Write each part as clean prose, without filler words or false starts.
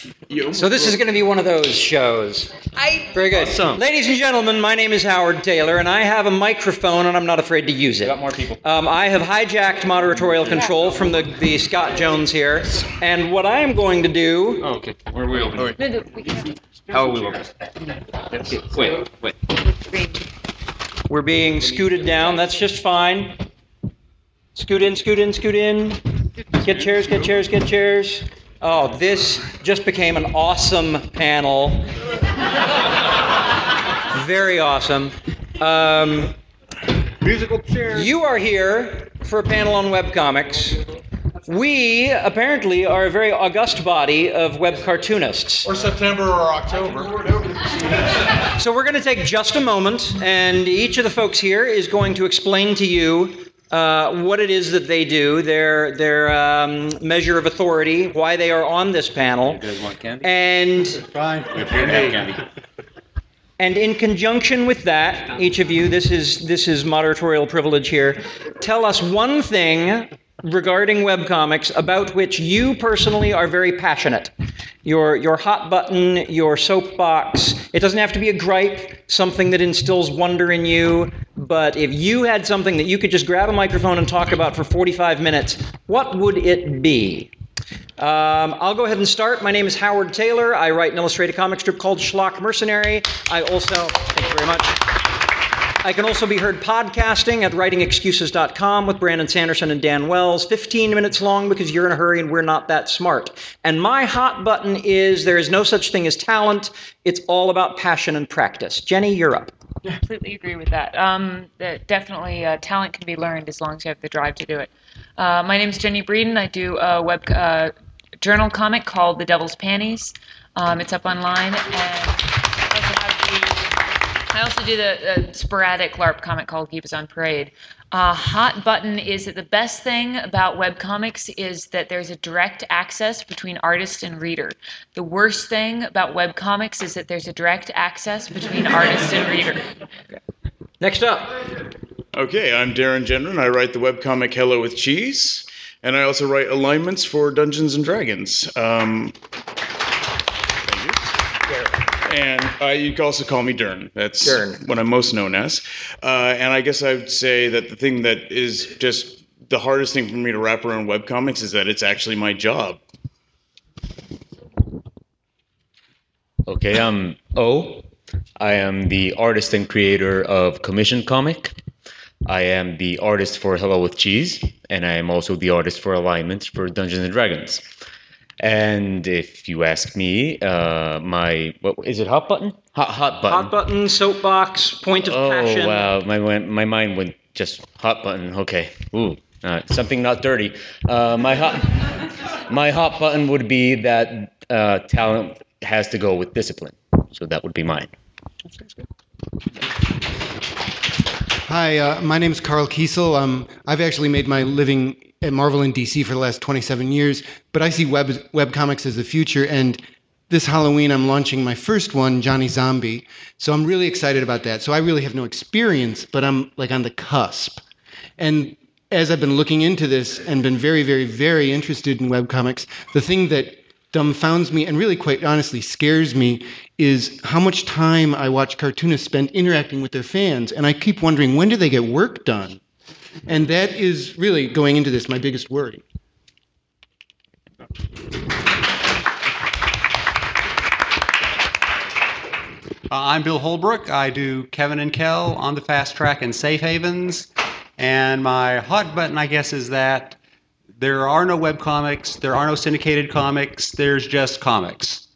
So this is going to be one of those shows. Very good. Awesome. Ladies and gentlemen, my name is Howard Taylor, and I have a microphone, and I'm not afraid to use it. Got more people. I have hijacked moderatorial control from the Scott Jones here, and what I am going to do... Oh, okay. Where are we open? No, we can't. How are we open? Wait. We're being scooted down. That's just fine. Scoot in, scoot in, scoot in. Get chairs, get chairs, get chairs. Oh, this just became an awesome panel. Very awesome. Musical chairs. You are here for a panel on webcomics. We, apparently, are a very august body of web cartoonists. Or September or October. So we're going to take just a moment, and each of the folks here is going to explain to you what it is that they do, their measure of authority, why they are on this panel. You guys want candy? And Fine. We appear to have candy. And in conjunction with that, each of you, this is moderatorial privilege here, tell us one thing regarding webcomics about which you personally are very passionate. Your hot button, your soapbox. It doesn't have to be a gripe, something that instills wonder in you, but if you had something that you could just grab a microphone and talk about for 45 minutes, what would it be? I'll go ahead and start. My name is Howard Taylor. I write an illustrated comic strip called Schlock Mercenary. Thank you very much. I can also be heard podcasting at writingexcuses.com with Brandon Sanderson and Dan Wells, 15 minutes long because you're in a hurry and we're not that smart. And my hot button is there is no such thing as talent. It's all about passion and practice. Jenny, you're up. I completely agree with that. Definitely, talent can be learned as long as you have the drive to do it. My name is Jenny Breeden. I do a web journal comic called The Devil's Panties. It's up online, and I also do the sporadic LARP comic called Keep Us on Parade. Hot button is that the best thing about webcomics is that there's a direct access between artist and reader. The worst thing about webcomics is that there's a direct access between artist and reader. Next up. Okay, I'm Darren Gendron. I write the webcomic Hello with Cheese, and I also write alignments for Dungeons and Dragons. Thank you. And you can also call me Dern. That's Dern. what I'm most known as. And I guess I would say that the thing that is just the hardest thing for me to wrap around webcomics is that it's actually my job. Okay, I'm O. I am the artist and creator of Commission Comic. I am the artist for Hello with Cheese, and I am also the artist for alignments for Dungeons and Dragons. And if you ask me, what is it? Hot button? Hot button. Hot button, soapbox, point of passion. Oh wow, my mind went just hot button. Okay, ooh, something not dirty. My hot button would be that talent has to go with discipline. So that would be mine. Hi, my name is Carl Kiesel. I've actually made my living at Marvel and DC for the last 27 years, but I see webcomics as the future, and this Halloween I'm launching my first one, Johnny Zombie, so I'm really excited about that. So I really have no experience, but I'm like on the cusp. And as I've been looking into this and been very, very, very interested in webcomics, the thing that dumbfounds me and really quite honestly scares me is how much time I watch cartoonists spend interacting with their fans. And I keep wondering, when do they get work done? And that is really, going into this, my biggest worry. I'm Bill Holbrook. I do Kevin and Kel on the Fast Track and Safe Havens. And my hot button, I guess, is that there are no webcomics, there are no syndicated comics, there's just comics.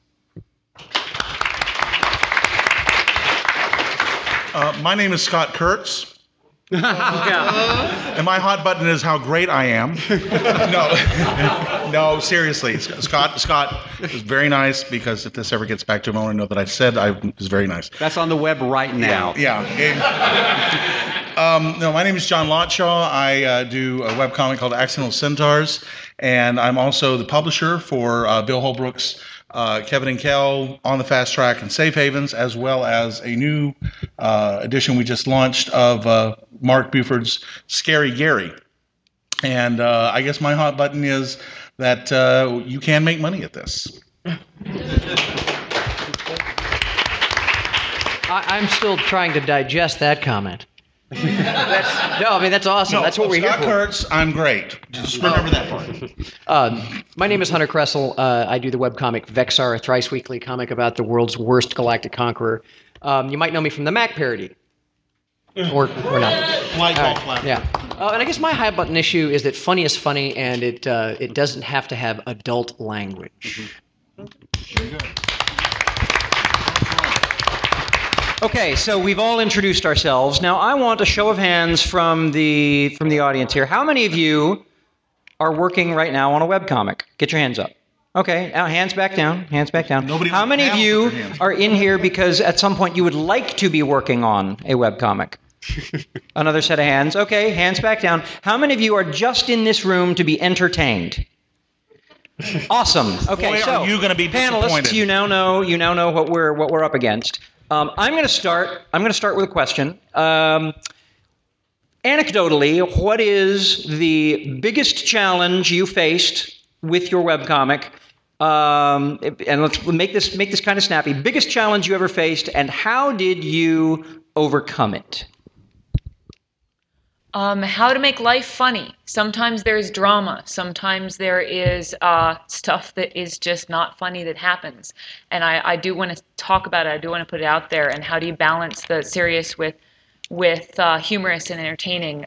My name is Scott Kurtz. And my hot button is how great I am. No, seriously. Scott is very nice, because if this ever gets back to him, I want to know that I said I was very nice. That's on the web right now. Yeah. No, my name is John Lotshaw. I do a webcomic called Accidental Centaurs, and I'm also the publisher for Bill Holbrook's Kevin and Kel on the Fast Track and Safe Havens, as well as a new edition we just launched of Mark Buford's Scary Gary. And I guess my hot button is that you can make money at this. I'm still trying to digest that comment. That's awesome. No, That's what we're here Scott for. Kurtz, I'm great. Just remember that part. My name is Hunter Kressel. I do the webcomic Vexar, a thrice-weekly comic about the world's worst galactic conqueror. You might know me from the Mac parody. Or not. Light All bulb right, flap. yeah. And I guess my high button issue is that funny is funny, and it doesn't have to have adult language. Very good. Okay, so we've all introduced ourselves. Now I want a show of hands from the audience here. How many of you are working right now on a webcomic? Get your hands up. Okay, now hands back down. Hands back down. Nobody How on the many of panel you put their hands are in here because at some point you would like to be working on a webcomic? Another set of hands. Okay, hands back down. How many of you are just in this room to be entertained? Awesome. Okay, Boy, so are you gonna be panelists, disappointed. you now know what we're up against. I'm going to start with a question. Anecdotally, what is the biggest challenge you faced with your webcomic? And let's make this kind of snappy. Biggest challenge you ever faced, and how did you overcome it? How to make life funny. Sometimes there's drama. Sometimes there is stuff that is just not funny that happens. And I do want to talk about it. I do want to put it out there. And how do you balance the serious with humorous and entertaining?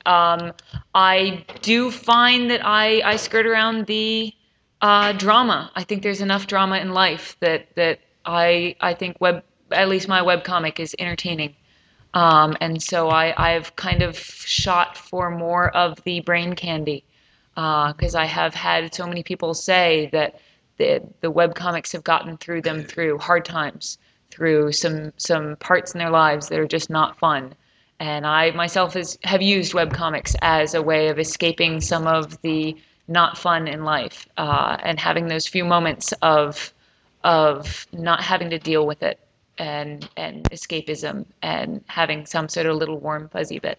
I do find that I skirt around the drama. I think there's enough drama in life that I think at least my webcomic is entertaining. And so I've kind of shot for more of the brain candy because I have had so many people say that the webcomics have gotten through them through hard times, through some parts in their lives that are just not fun. And I myself have used webcomics as a way of escaping some of the not fun in life and having those few moments of not having to deal with it. And escapism and having some sort of little warm fuzzy bit.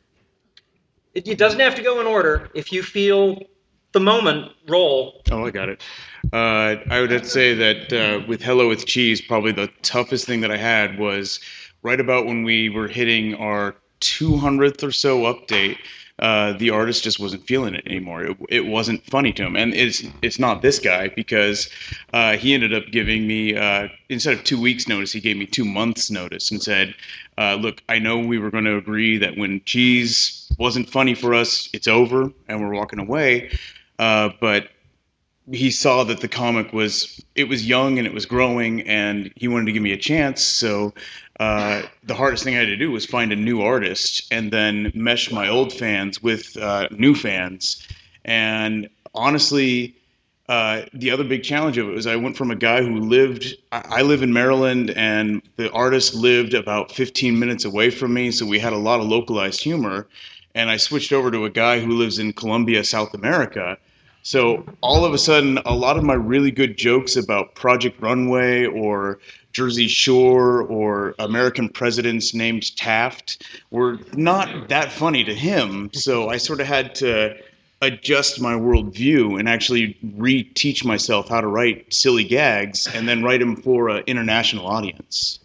It doesn't have to go in order. If you feel the moment, roll. Oh, I got it. I would have to say that with Hello with Cheese, probably the toughest thing that I had was right about when we were hitting our 200th or so update. The artist just wasn't feeling it anymore. It wasn't funny to him, and it's not this guy because he ended up giving me instead of 2 weeks notice, he gave me 2 months notice and said, "Look, I know we were going to agree that when Cheese wasn't funny for us, it's over and we're walking away, but." He saw that the comic was young and it was growing, and he wanted to give me a chance. So the hardest thing I had to do was find a new artist and then mesh my old fans with new fans. And honestly, the other big challenge of it was I went from a guy who I live in Maryland, and the artist lived about 15 minutes away from me, so we had a lot of localized humor. And I switched over to a guy who lives in Colombia, South America. So all of a sudden, a lot of my really good jokes about Project Runway or Jersey Shore or American presidents named Taft were not that funny to him. So I sort of had to adjust my worldview and actually reteach myself how to write silly gags and then write them for an international audience.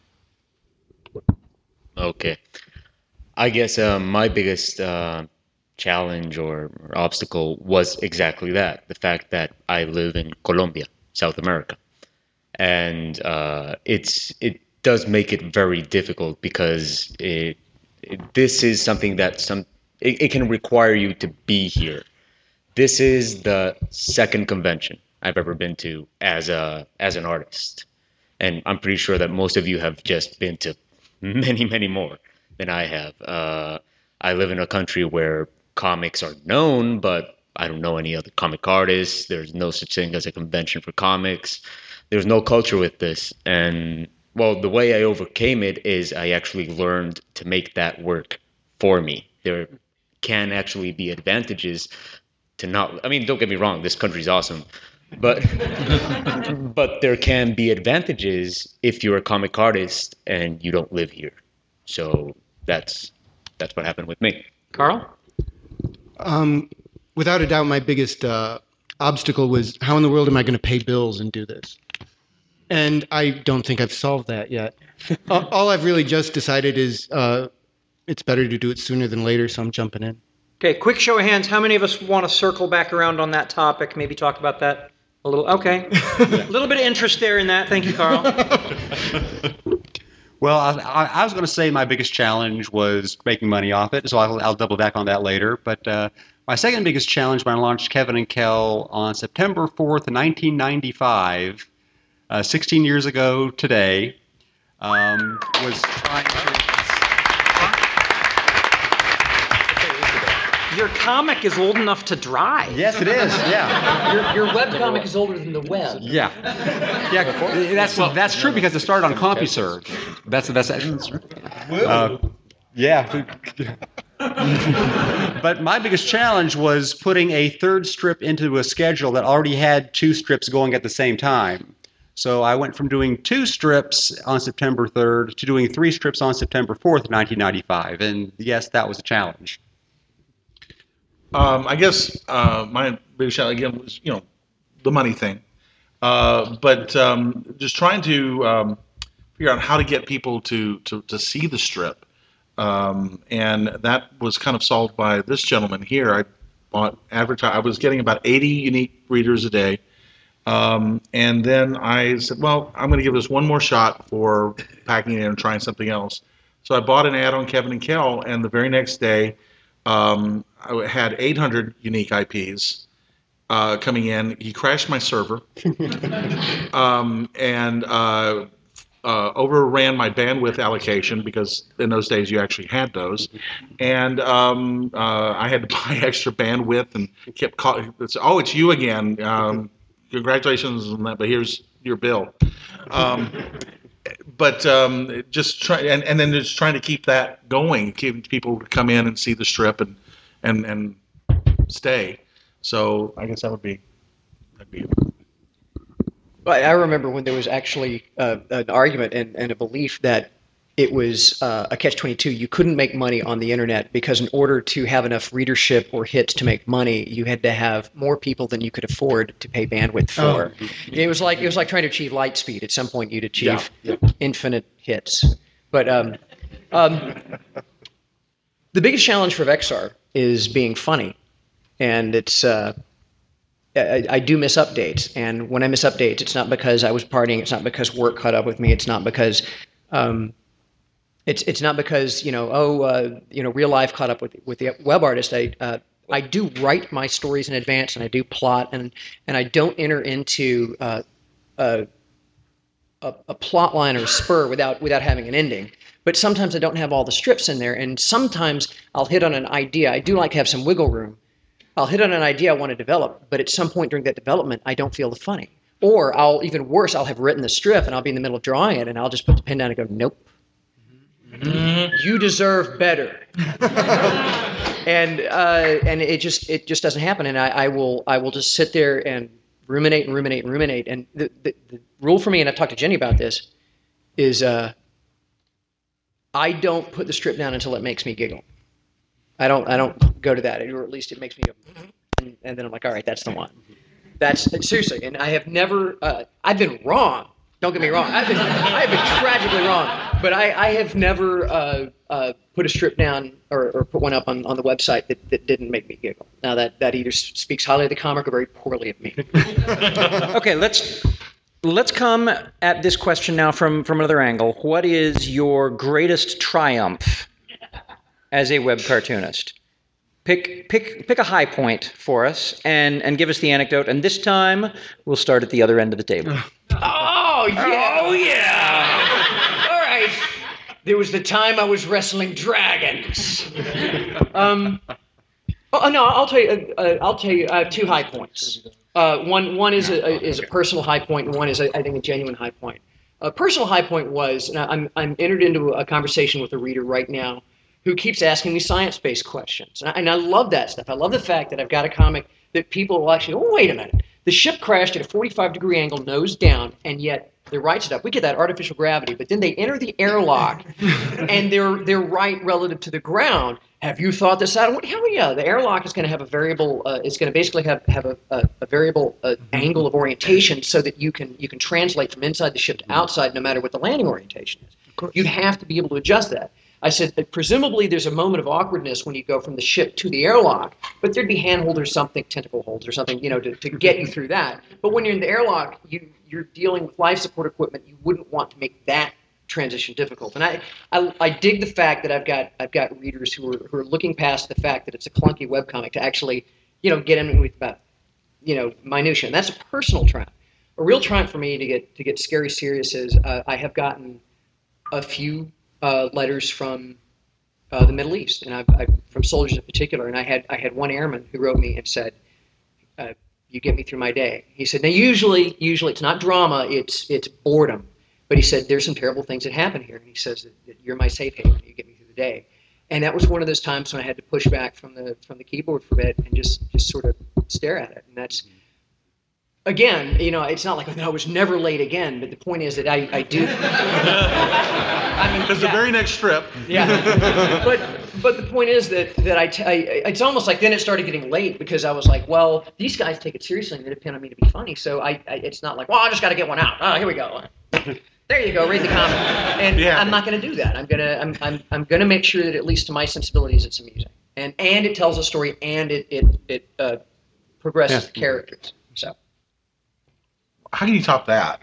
Okay. I guess my biggest challenge or obstacle was exactly that, the fact that I live in Colombia, South America. And it does make it very difficult because this is something that it can require you to be here. This is the second convention I've ever been to as an artist. And I'm pretty sure that most of you have just been to many, many more than I have. I live in a country where comics are known, but I don't know any other comic artists. There's no such thing as a convention for comics. There's no culture with this. And, well, the way I overcame it is I actually learned to make that work for me. There can actually be advantages to not... I mean, don't get me wrong, this country's awesome. But but there can be advantages if you're a comic artist and you don't live here. So that's what happened with me. Carl? Without a doubt, my biggest obstacle was how in the world am I going to pay bills and do this? and I don't think I've solved that yet. All I've really just decided is it's better to do it sooner than later, so I'm jumping in. Okay, quick show of hands. How many of us want to circle back around on that topic? Maybe talk about that a little. Okay. A little bit of interest there in that. Thank you, Carl. Well, I was going to say my biggest challenge was making money off it, so I'll double back on that later. But my second biggest challenge when I launched Kevin and Kel on September 4th, 1995, 16 years ago today, was trying to... Your comic is old enough to dry. Yes, it is. Yeah. Your webcomic is older than the web. Yeah. That's true because it started on CompuServe. That's yeah. But my biggest challenge was putting a third strip into a schedule that already had 2 strips going at the same time. So I went from doing 2 strips on September 3rd to doing 3 strips on September 4th, 1995. And yes, that was a challenge. I guess my biggest challenge again was, the money thing, but just trying to figure out how to get people to see the strip, and that was kind of solved by this gentleman here. I bought I was getting about 80 unique readers a day, and then I said, well, I'm going to give this one more shot for packing it in and trying something else. So I bought an ad on Kevin and Kel, and the very next day. I had 800 unique IPs coming in. He crashed my server and overran my bandwidth allocation because in those days you actually had those. And I had to buy extra bandwidth and kept calling. Oh, it's you again. Congratulations on that, but here's your bill. But just try and then just trying to keep that going, keep people to come in and see the strip and stay. So I guess that'd be it. I remember when there was actually an argument and a belief that it was a catch-22. You couldn't make money on the internet because in order to have enough readership or hits to make money, you had to have more people than you could afford to pay bandwidth for. It was like trying to achieve light speed. At some point, you'd achieve infinite hits. But the biggest challenge for Vexar is being funny, and it's. I do miss updates, and when I miss updates, it's not because I was partying. It's not because work caught up with me. It's not because. It's not because real life caught up with the web artist. I do write my stories in advance and I do plot and I don't enter into a plot line or a spur without having an ending. But sometimes I don't have all the strips in there, and sometimes I'll hit on an idea. I do like to have some wiggle room. I'll hit on an idea I want to develop, but at some point during that development, I don't feel the funny. Or I'll have written the strip and I'll be in the middle of drawing it and I'll just put the pen down and go, nope. You deserve better. and it just doesn't happen. And I will just sit there and ruminate. And the rule for me, and I've talked to Jenny about this, is I don't put the strip down until it makes me giggle. I don't go to that, or at least it makes me go, and then I'm like, all right, that's the one. That's seriously, and I have never. I've been wrong. Don't get me wrong. I have been tragically wrong, but I have never put a strip down or put one up on the website that didn't make me giggle. Now that either speaks highly of the comic or very poorly of me. Okay, let's come at this question now from another angle. What is your greatest triumph as a web cartoonist? Pick a high point for us and give us the anecdote. And this time we'll start at the other end of the table. Oh yeah! Oh yeah! All right. There was the time I was wrestling dragons. I'll tell you. I have 2 high points. One is a personal high point, and one is I think a genuine high point. A personal high point was, and I'm entered into a conversation with a reader right now who keeps asking me science-based questions. And I love that stuff. I love the fact that I've got a comic that people will actually, oh, wait a minute. The ship crashed at a 45-degree angle, nose down, and yet they're right side up. We get that artificial gravity, but then they enter the airlock, and they're right relative to the ground. Have you thought this out? Hell yeah! The airlock is going to have a variable. It's going to basically have a variable angle of orientation, so that you can translate from inside the ship to outside, no matter what the landing orientation is. You have to be able to adjust that. I said that presumably there's a moment of awkwardness when you go from the ship to the airlock, but there'd be handhold or something, tentacle holds or something, to get you through that. But when you're in the airlock, you're dealing with life support equipment. You wouldn't want to make that transition difficult. And I dig the fact that I've got readers who are looking past the fact that it's a clunky webcomic to actually, get in with about, minutia. And that's a personal triumph. A real triumph for me to get scary serious is I have gotten a few letters from the Middle East, and I from soldiers in particular. And I had one airman who wrote me and said, "You get me through my day." He said, "Now usually it's not drama, it's boredom." But he said, "There's some terrible things that happen here." And he says that you're my safe haven. You get me through the day. And that was one of those times when I had to push back from the keyboard for a bit and just sort of stare at it. And that's, again, it's not like I was never late again. But the point is that I do. Because the very next strip. Yeah. But the point is that it's almost like then it started getting late because I was like, well, these guys take it seriously and they depend on me to be funny. So it's not like, well, I just got to get one out. Oh, here we go. There you go. Read the comic. And I'm not going to do that. I'm gonna make sure that at least to my sensibilities, it's amusing and it tells a story and it progresses the characters. So how can you top that?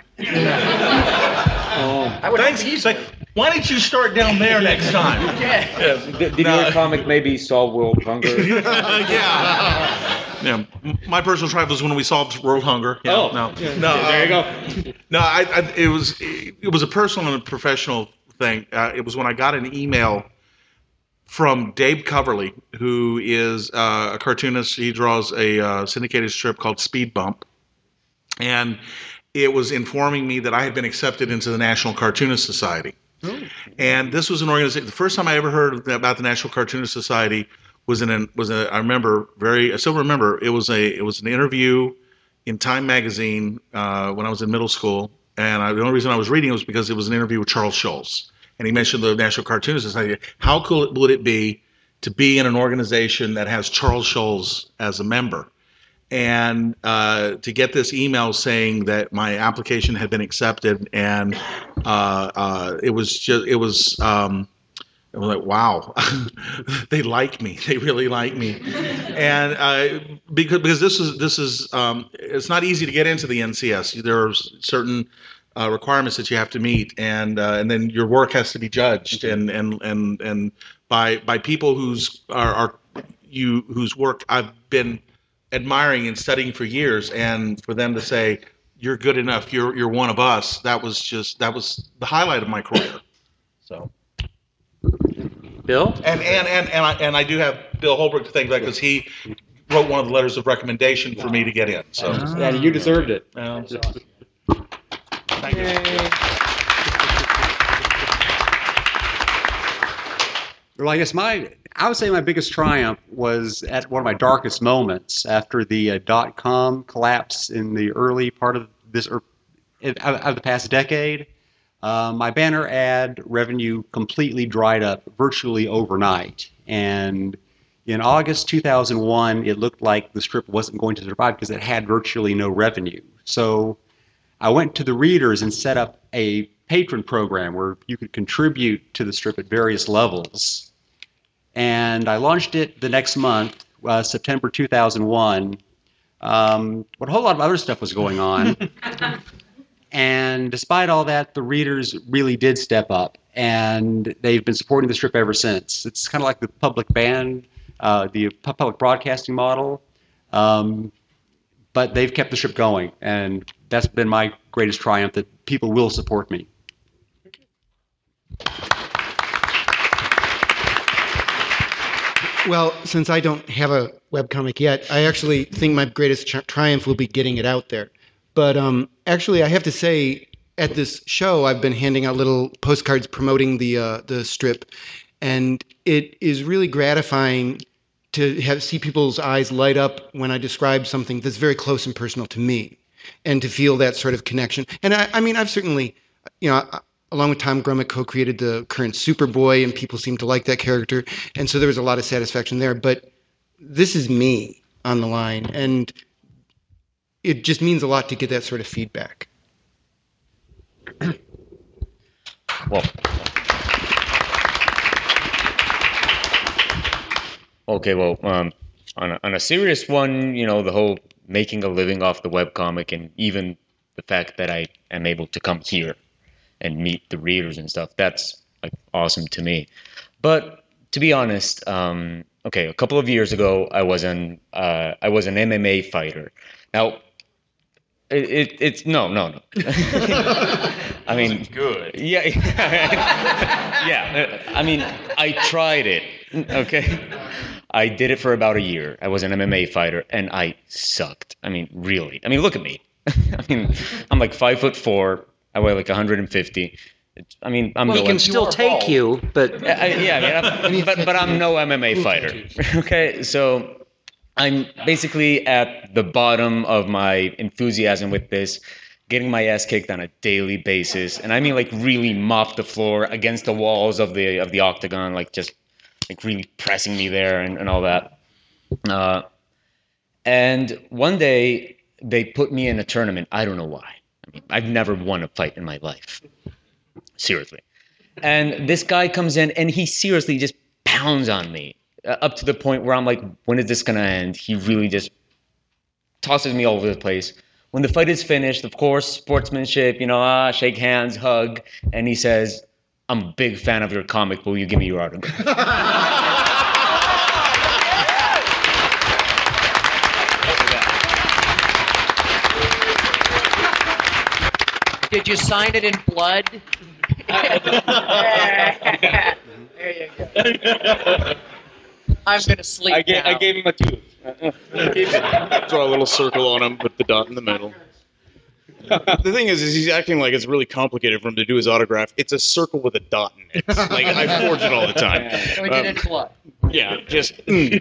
Thanks. He's like, why don't you start down there next time? Did your comic maybe solve world hunger? Yeah. My personal triumph was when we solved world hunger. Yeah, there you go. No, it was a personal and a professional thing. It was when I got an email from Dave Coverley, who is a cartoonist. He draws a syndicated strip called Speed Bump, and it was informing me that I had been accepted into the National Cartoonist Society. Oh. And this was an organization. The first time I ever heard about the National Cartoonist Society I still remember it was an interview in Time magazine when I was in middle school, and the only reason I was reading it was because it was an interview with Charles Schulz, and he mentioned the National Cartoonist Society. How cool would it be to be in an organization that has Charles Schulz as a member? And to get this email saying that my application had been accepted, and it was like, wow, they like me. They really like me, and because this is it's not easy to get into the NCS. There are certain requirements that you have to meet, and then your work has to be judged, and by people whose work I've been admiring and studying for years, and for them to say you're good enough, you're one of us, that was the highlight of my career. So, Bill, and I do have Bill Holbrook to thank because he wrote one of the letters of recommendation for me to get in. So, yeah, you deserved it. Thank you. Well, I guess I would say my biggest triumph was at one of my darkest moments after the .com collapse in the early part of of the past decade. My banner ad revenue completely dried up virtually overnight. And in August 2001, it looked like the strip wasn't going to survive because it had virtually no revenue. So I went to the readers and set up a patron program where you could contribute to the strip at various levels. And I launched it the next month, September 2001. But a whole lot of other stuff was going on. And despite all that, the readers really did step up. And they've been supporting the strip ever since. It's kind of like the public public broadcasting model. But they've kept the strip going. And that's been my greatest triumph, that people will support me. Well, since I don't have a webcomic yet, I actually think my greatest triumph will be getting it out there. But actually, I have to say, at this show, I've been handing out little postcards promoting the strip, and it is really gratifying see people's eyes light up when I describe something that's very close and personal to me, and to feel that sort of connection. And I mean, I've certainly, along with Tom Grummett, co-created the current Superboy, and people seem to like that character, and so there was a lot of satisfaction there. But this is me on the line, and it just means a lot to get that sort of feedback. Well, okay, well, on a serious one, the whole making a living off the webcomic, and even the fact that I am able to come here and meet the readers and stuff, that's like awesome to me. But to be honest, okay, a couple of years ago, I was an MMA fighter. Now, it's no. I mean, Good. yeah, yeah. I mean, I tried it. Okay, I did it for about a year. I was an MMA fighter, and I sucked. I mean, really. I mean, look at me. I mean, I'm like 5'4". I weigh like 150. I mean, I'm Well, he no. can still take you, but But I'm no MMA fighter. Okay, so I'm basically at the bottom of my enthusiasm with this, getting my ass kicked on a daily basis, and I mean like really mop the floor against the walls of the octagon, like just like really pressing me there and all that. And one day they put me in a tournament. I don't know why. I mean, I've never won a fight in my life. Seriously. And this guy comes in and he seriously just pounds on me up to the point where I'm like, when is this going to end? He really just tosses me all over the place. When the fight is finished, of course, sportsmanship, shake hands, hug. And he says, I'm a big fan of your comic. Will you give me your autograph? Did you sign it in blood? There you go. I'm going to sleep now. I gave him a tooth. Draw a little circle on him with the dot in the middle. The thing is he's acting like it's really complicated for him to do his autograph. It's a circle with a dot in it. Like, I forge it all the time. So we did it in blood. Yeah, just.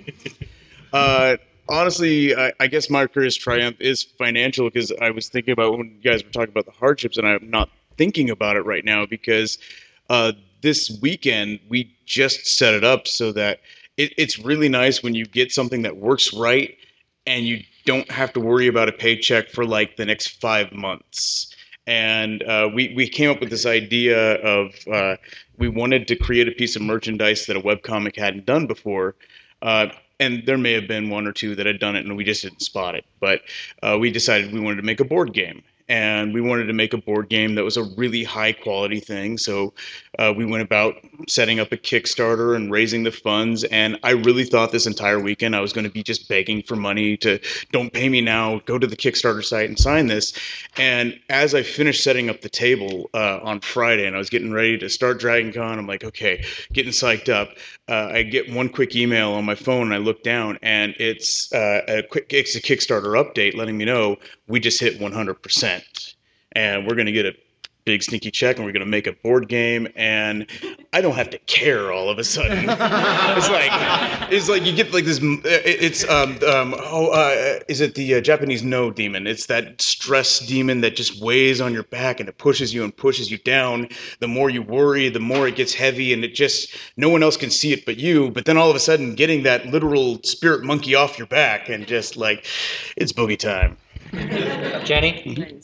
Honestly, I guess my greatest triumph is financial, because I was thinking about when you guys were talking about the hardships, and I'm not thinking about it right now because this weekend we just set it up so that it's really nice when you get something that works right and you don't have to worry about a paycheck for like the next 5 months. And we came up with this idea of we wanted to create a piece of merchandise that a webcomic hadn't done before. And there may have been one or two that had done it and we just didn't spot it. But we decided we wanted to make a board game. And we wanted to make a board game that was a really high quality thing. So we went about setting up a Kickstarter and raising the funds. And I really thought this entire weekend I was going to be just begging for money to, don't pay me now, go to the Kickstarter site and sign this. And as I finished setting up the table on Friday and I was getting ready to start Dragon Con, I'm like, okay, getting psyched up. I get one quick email on my phone and I look down and it's a Kickstarter update letting me know we just hit 100%. And we're going to get a big sneaky check and we're going to make a board game, and I don't have to care all of a sudden. it's like you get like this, is it the Japanese no demon? It's that stress demon that just weighs on your back and it pushes you and pushes you down. The more you worry, the more it gets heavy, and it just, no one else can see it but you. But then all of a sudden getting that literal spirit monkey off your back and just like, it's boogie time. Jenny?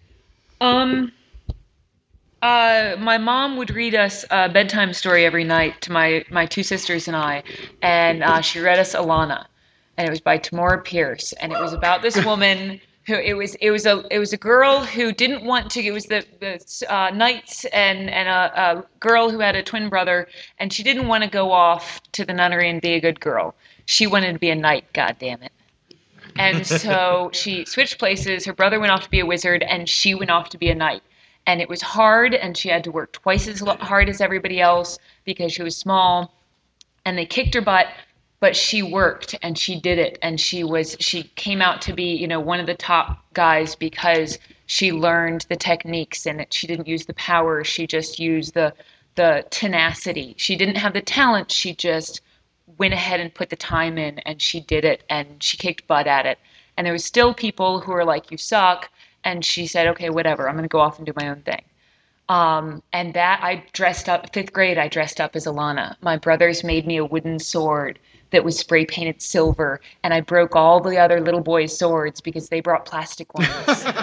My mom would read us a bedtime story every night to my two sisters and I, and she read us Alana, and it was by Tamora Pierce, and it was about this woman who it was a girl who didn't want to. It was the knights and a girl who had a twin brother, and she didn't want to go off to the nunnery and be a good girl. She wanted to be a knight. God damn it. And so she switched places. Her brother went off to be a wizard, and she went off to be a knight. And it was hard, and she had to work twice as hard as everybody else because she was small. And they kicked her butt, but she worked, and she did it. And she came out to be, one of the top guys because she learned the techniques, and she didn't use the power. She just used the tenacity. She didn't have the talent. She just went ahead and put the time in, and she did it, and she kicked butt at it. And there was still people who were like, you suck. And she said, okay, whatever, I'm going to go off and do my own thing. And that I dressed up, 5th grade, I dressed up as Alana. My brothers made me a wooden sword that was spray painted silver, and I broke all the other little boys' swords because they brought plastic ones.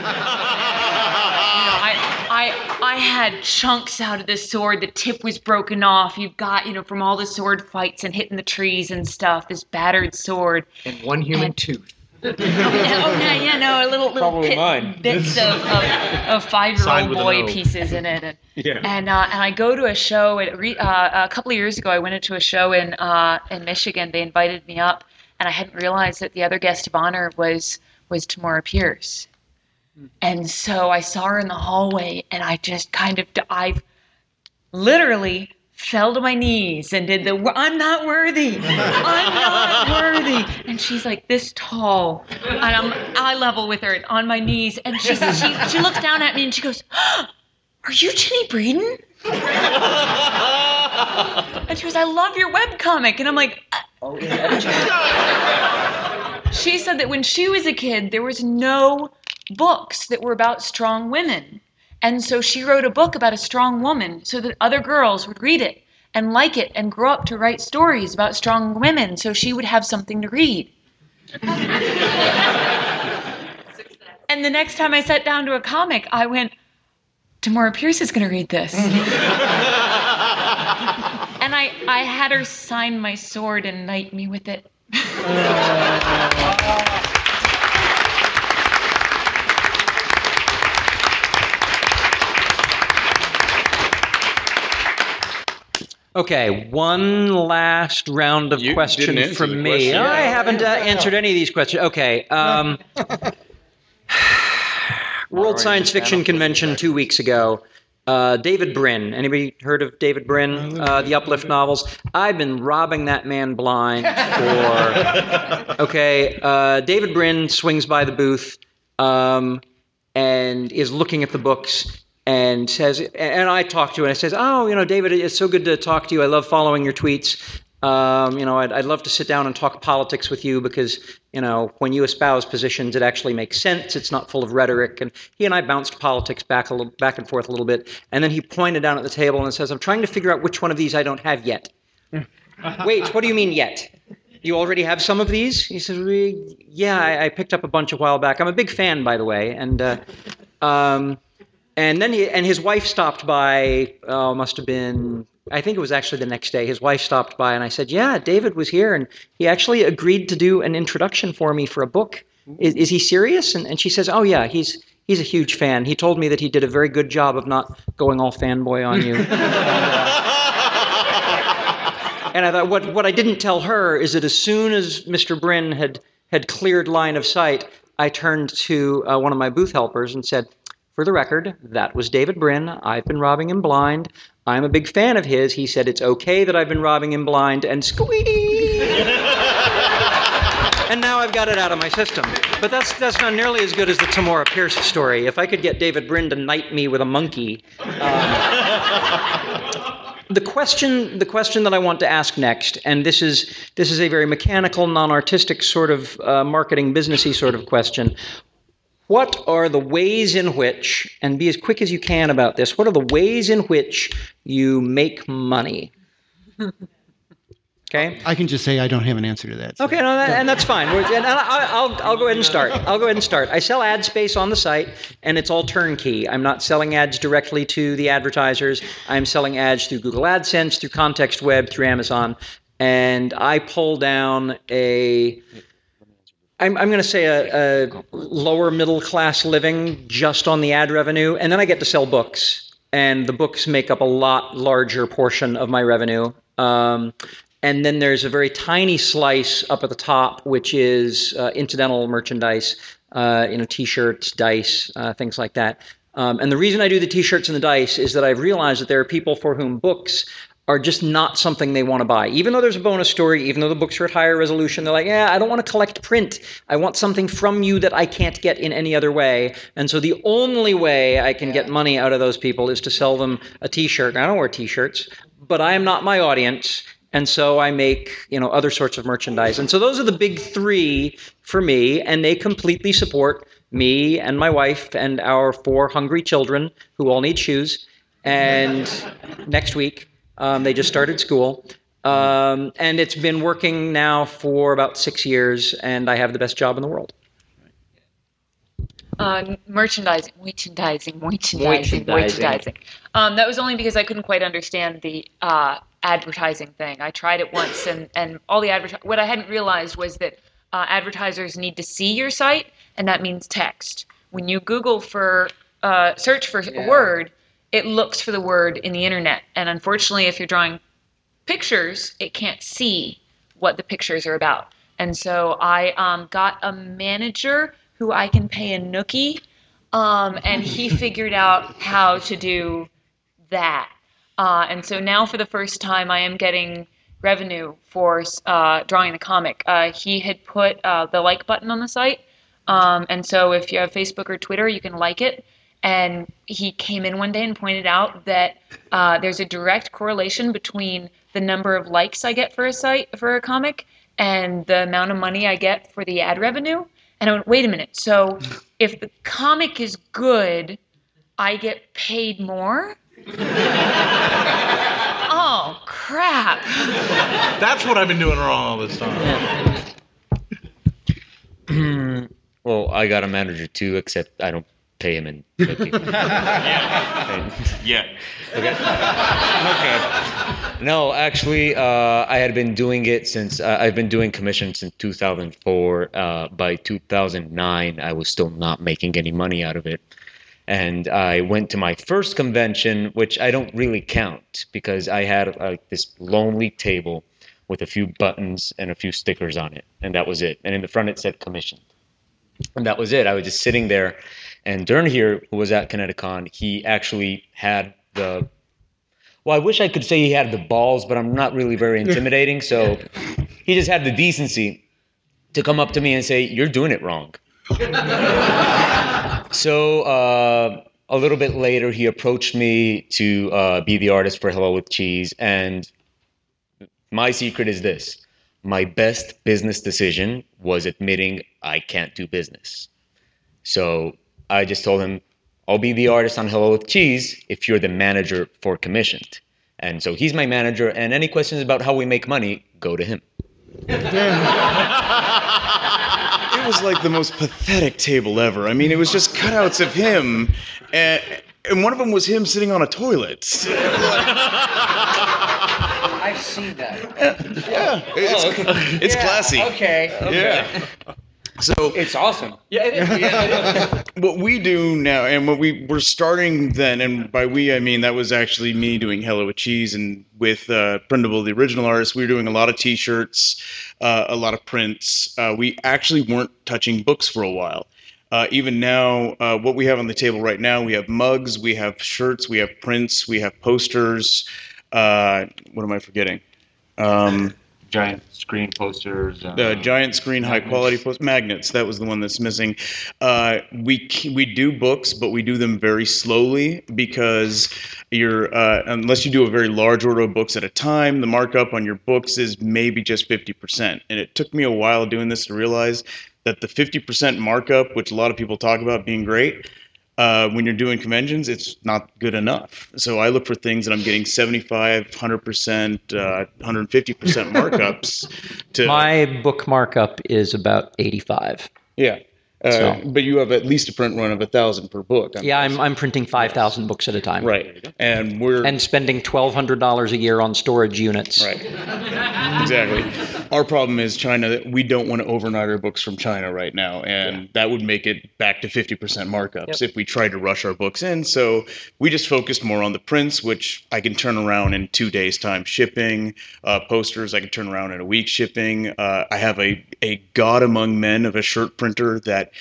I had chunks out of this sword. The tip was broken off. You've got, from all the sword fights and hitting the trees and stuff, this battered sword. And one human tooth. A little Probably mine. bits of 5-year-old boy pieces in it. And I go to a show a couple of years ago. I went into a show in Michigan. They invited me up, and I hadn't realized that the other guest of honor was Tamora Pierce. And so I saw her in the hallway, and I just I literally fell to my knees and did I'm not worthy. I'm not worthy. And she's like this tall, and I'm eye level with her on my knees. And she looks down at me and she goes, "Are you Ginny Breeden?" And she goes, "I love your webcomic." And I'm like, "Oh yeah." She said that when she was a kid, there was no books that were about strong women. And so she wrote a book about a strong woman so that other girls would read it and like it and grow up to write stories about strong women so she would have something to read. And the next time I sat down to a comic, I went, Tamora Pierce is going to read this. And I had her sign my sword and knight me with it. Okay, one last round of questions from me. question. I haven't answered any of these questions. Okay. World Science Fiction Convention 2 weeks ago. David Brin. Anybody heard of David Brin? The Uplift novels. I've been robbing that man blind for... Okay, David Brin swings by the booth and is looking at the books and says, and I talk to him and I says, "Oh, David, it's so good to talk to you. I love following your tweets. I'd love to sit down and talk politics with you because, when you espouse positions, it actually makes sense. It's not full of rhetoric." And he and I bounced politics back and forth a little bit. And then he pointed down at the table and says, "I'm trying to figure out which one of these I don't have yet." "Wait, what do you mean yet? You already have some of these?" He says, "Yeah, I picked up a bunch a while back. I'm a big fan, by the way." And then his wife stopped by, must have been, I think it was actually the next day. His wife stopped by and I said, "Yeah, David was here and he actually agreed to do an introduction for me for a book. Is he serious?" And she says, "Oh yeah, he's a huge fan. He told me that he did a very good job of not going all fanboy on you." And I thought, what I didn't tell her is that as soon as Mr. Brin had cleared line of sight, I turned to one of my booth helpers and said, "For the record, that was David Brin. I've been robbing him blind. I'm a big fan of his. He said it's okay that I've been robbing him blind," and squeak! And now I've got it out of my system. But that's not nearly as good as the Tamora Pierce story. If I could get David Brin to knight me with a monkey. The question that I want to ask next, and this is a very mechanical, non-artistic sort of marketing, businessy sort of question. What are the ways in which, and be as quick as you can about this, what are the ways in which you make money? Okay? I can just say I don't have an answer to that. So. Okay, and that's fine. I'll go ahead and start. I sell ad space on the site, and it's all turnkey. I'm not selling ads directly to the advertisers. I'm selling ads through Google AdSense, through Context Web, through Amazon, and I pull down I'm going to say a lower middle class living just on the ad revenue, and then I get to sell books, and the books make up a lot larger portion of my revenue. And then there's a very tiny slice up at the top, which is incidental merchandise, T-shirts, dice, things like that. And the reason I do the T-shirts and the dice is that I've realized that there are people for whom books are just not something they want to buy. Even though there's a bonus story, even though the books are at higher resolution, they're like, "Yeah, I don't want to collect print. I want something from you that I can't get in any other way." And so the only way I can get money out of those people is to sell them a T-shirt. I don't wear T-shirts, but I am not my audience. And so I make, other sorts of merchandise. And so those are the big three for me, and they completely support me and my wife and our 4 hungry children who all need shoes. And next week, they just started school. And it's been working now for about 6 years, and I have the best job in the world. Merchandising. That was only because I couldn't quite understand the advertising thing. I tried it once, and all the what I hadn't realized was that advertisers need to see your site, and that means text. When you Google for search for a word, it looks for the word in the internet, and unfortunately, if you're drawing pictures, it can't see what the pictures are about. And so I got a manager who I can pay a nookie, and he figured out how to do that. And so now for the first time, I am getting revenue for drawing the comic. He had put the like button on the site, and so if you have Facebook or Twitter, you can like it. And he came in one day and pointed out that there's a direct correlation between the number of likes I get for a comic and the amount of money I get for the ad revenue. And I went, wait a minute. So if the comic is good, I get paid more? Oh, crap. That's what I've been doing wrong all this time. Well, I got a manager too, except I don't pay him in cookies. Yeah. Okay. No, actually, I had been doing it since I've been doing commissions since 2004. By 2009, I was still not making any money out of it. And I went to my first convention, which I don't really count because I had this lonely table with a few buttons and a few stickers on it. And that was it. And in the front, it said commissioned. And that was it. I was just sitting there. And Dern here, who was at Kineticon, he actually had I wish I could say he had the balls, but I'm not really very intimidating. So he just had the decency to come up to me and say, "You're doing it wrong." So a little bit later, he approached me to be the artist for Hello with Cheese. And my secret is this. My best business decision was admitting I can't do business. So I just told him, I'll be the artist on Hello with Cheese if you're the manager for commissioned. And so he's my manager, and any questions about how we make money, go to him. It was like the most pathetic table ever. I mean, it was just cutouts of him, and one of them was him sitting on a toilet. I've seen that. Yeah, it's classy. Okay. Yeah. So It's awesome. Yeah, it is. Yeah. what we do now, and what we're starting then, and by we I mean that was actually me doing Hello with Cheese, and with Printable, the original artist, we were doing a lot of T-shirts, a lot of prints. We actually weren't touching books for a while. Even now, what we have on the table right now, we have mugs, we have shirts, we have prints, we have posters. What am I forgetting? Giant screen posters. Giant screen, high quality magnets. That was the one that's missing. We do books, but we do them very slowly because unless you do a very large order of books at a time, the markup on your books is maybe just 50%. And it took me a while doing this to realize that the 50% markup, which a lot of people talk about being great, when you're doing conventions, it's not good enough. So I look for things that I'm getting 75, 100%, 150% markups. My book markup is about 85. Yeah. But you have at least a print run of 1,000 per book. I'm printing 5,000 books at a time. Right. And spending $1,200 a year on storage units. Right. Exactly. Our problem is China. We don't want to overnight our books from China right now, and that would make it back to 50% markups if we tried to rush our books in. So we just focused more on the prints, which I can turn around in 2 days' time shipping. Posters I can turn around in a week shipping. I have a god among men of a shirt printer that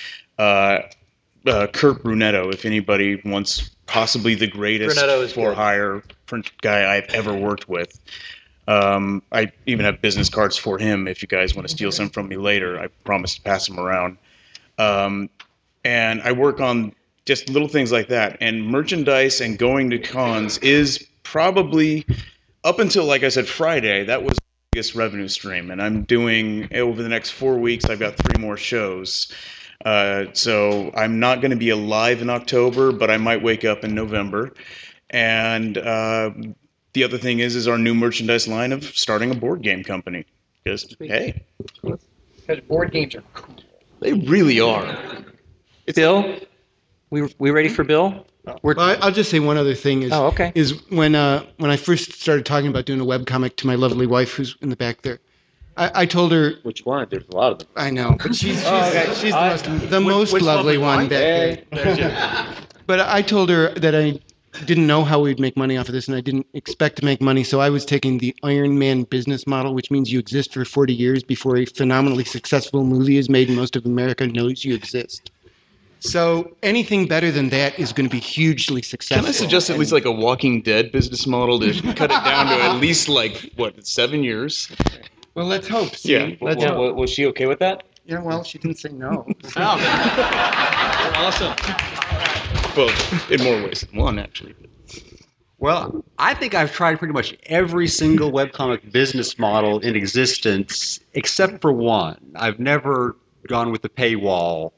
Kurt Brunetto, if anybody wants, possibly the greatest for-hire print guy I've ever worked with. I even have business cards for him if you guys want to steal some from me later. I promise to pass them around. And I work on just little things like that. And merchandise and going to cons is probably, up until, like I said, Friday, that was biggest revenue stream. And I'm doing, over the next 4 weeks, I've got 3 more shows. So I'm not going to be alive in October, but I might wake up in November. And the other thing is our new merchandise line of starting a board game company. Just, hey. Because board games are cool. They really are. Bill, we ready for Bill? I'll just say one other thing is, okay. is when I first started talking about doing a webcomic to my lovely wife who's in the back there, I told her. Which one? There's a lot of them. I know, but she's the most lovely one back there. But I told her that I didn't know how we'd make money off of this, and I didn't expect to make money, so I was taking the Iron Man business model, which means you exist for 40 years before a phenomenally successful movie is made and most of America knows you exist. So anything better than that is going to be hugely successful. Can I suggest at least like a Walking Dead business model to cut it down to at least 7 years? Well, let's hope. See? Yeah. Was she okay with that? Yeah, well, she didn't say no. Awesome. Well, in more ways than one, actually. Well, I think I've tried pretty much every single webcomic business model in existence except for one. I've never gone with the paywall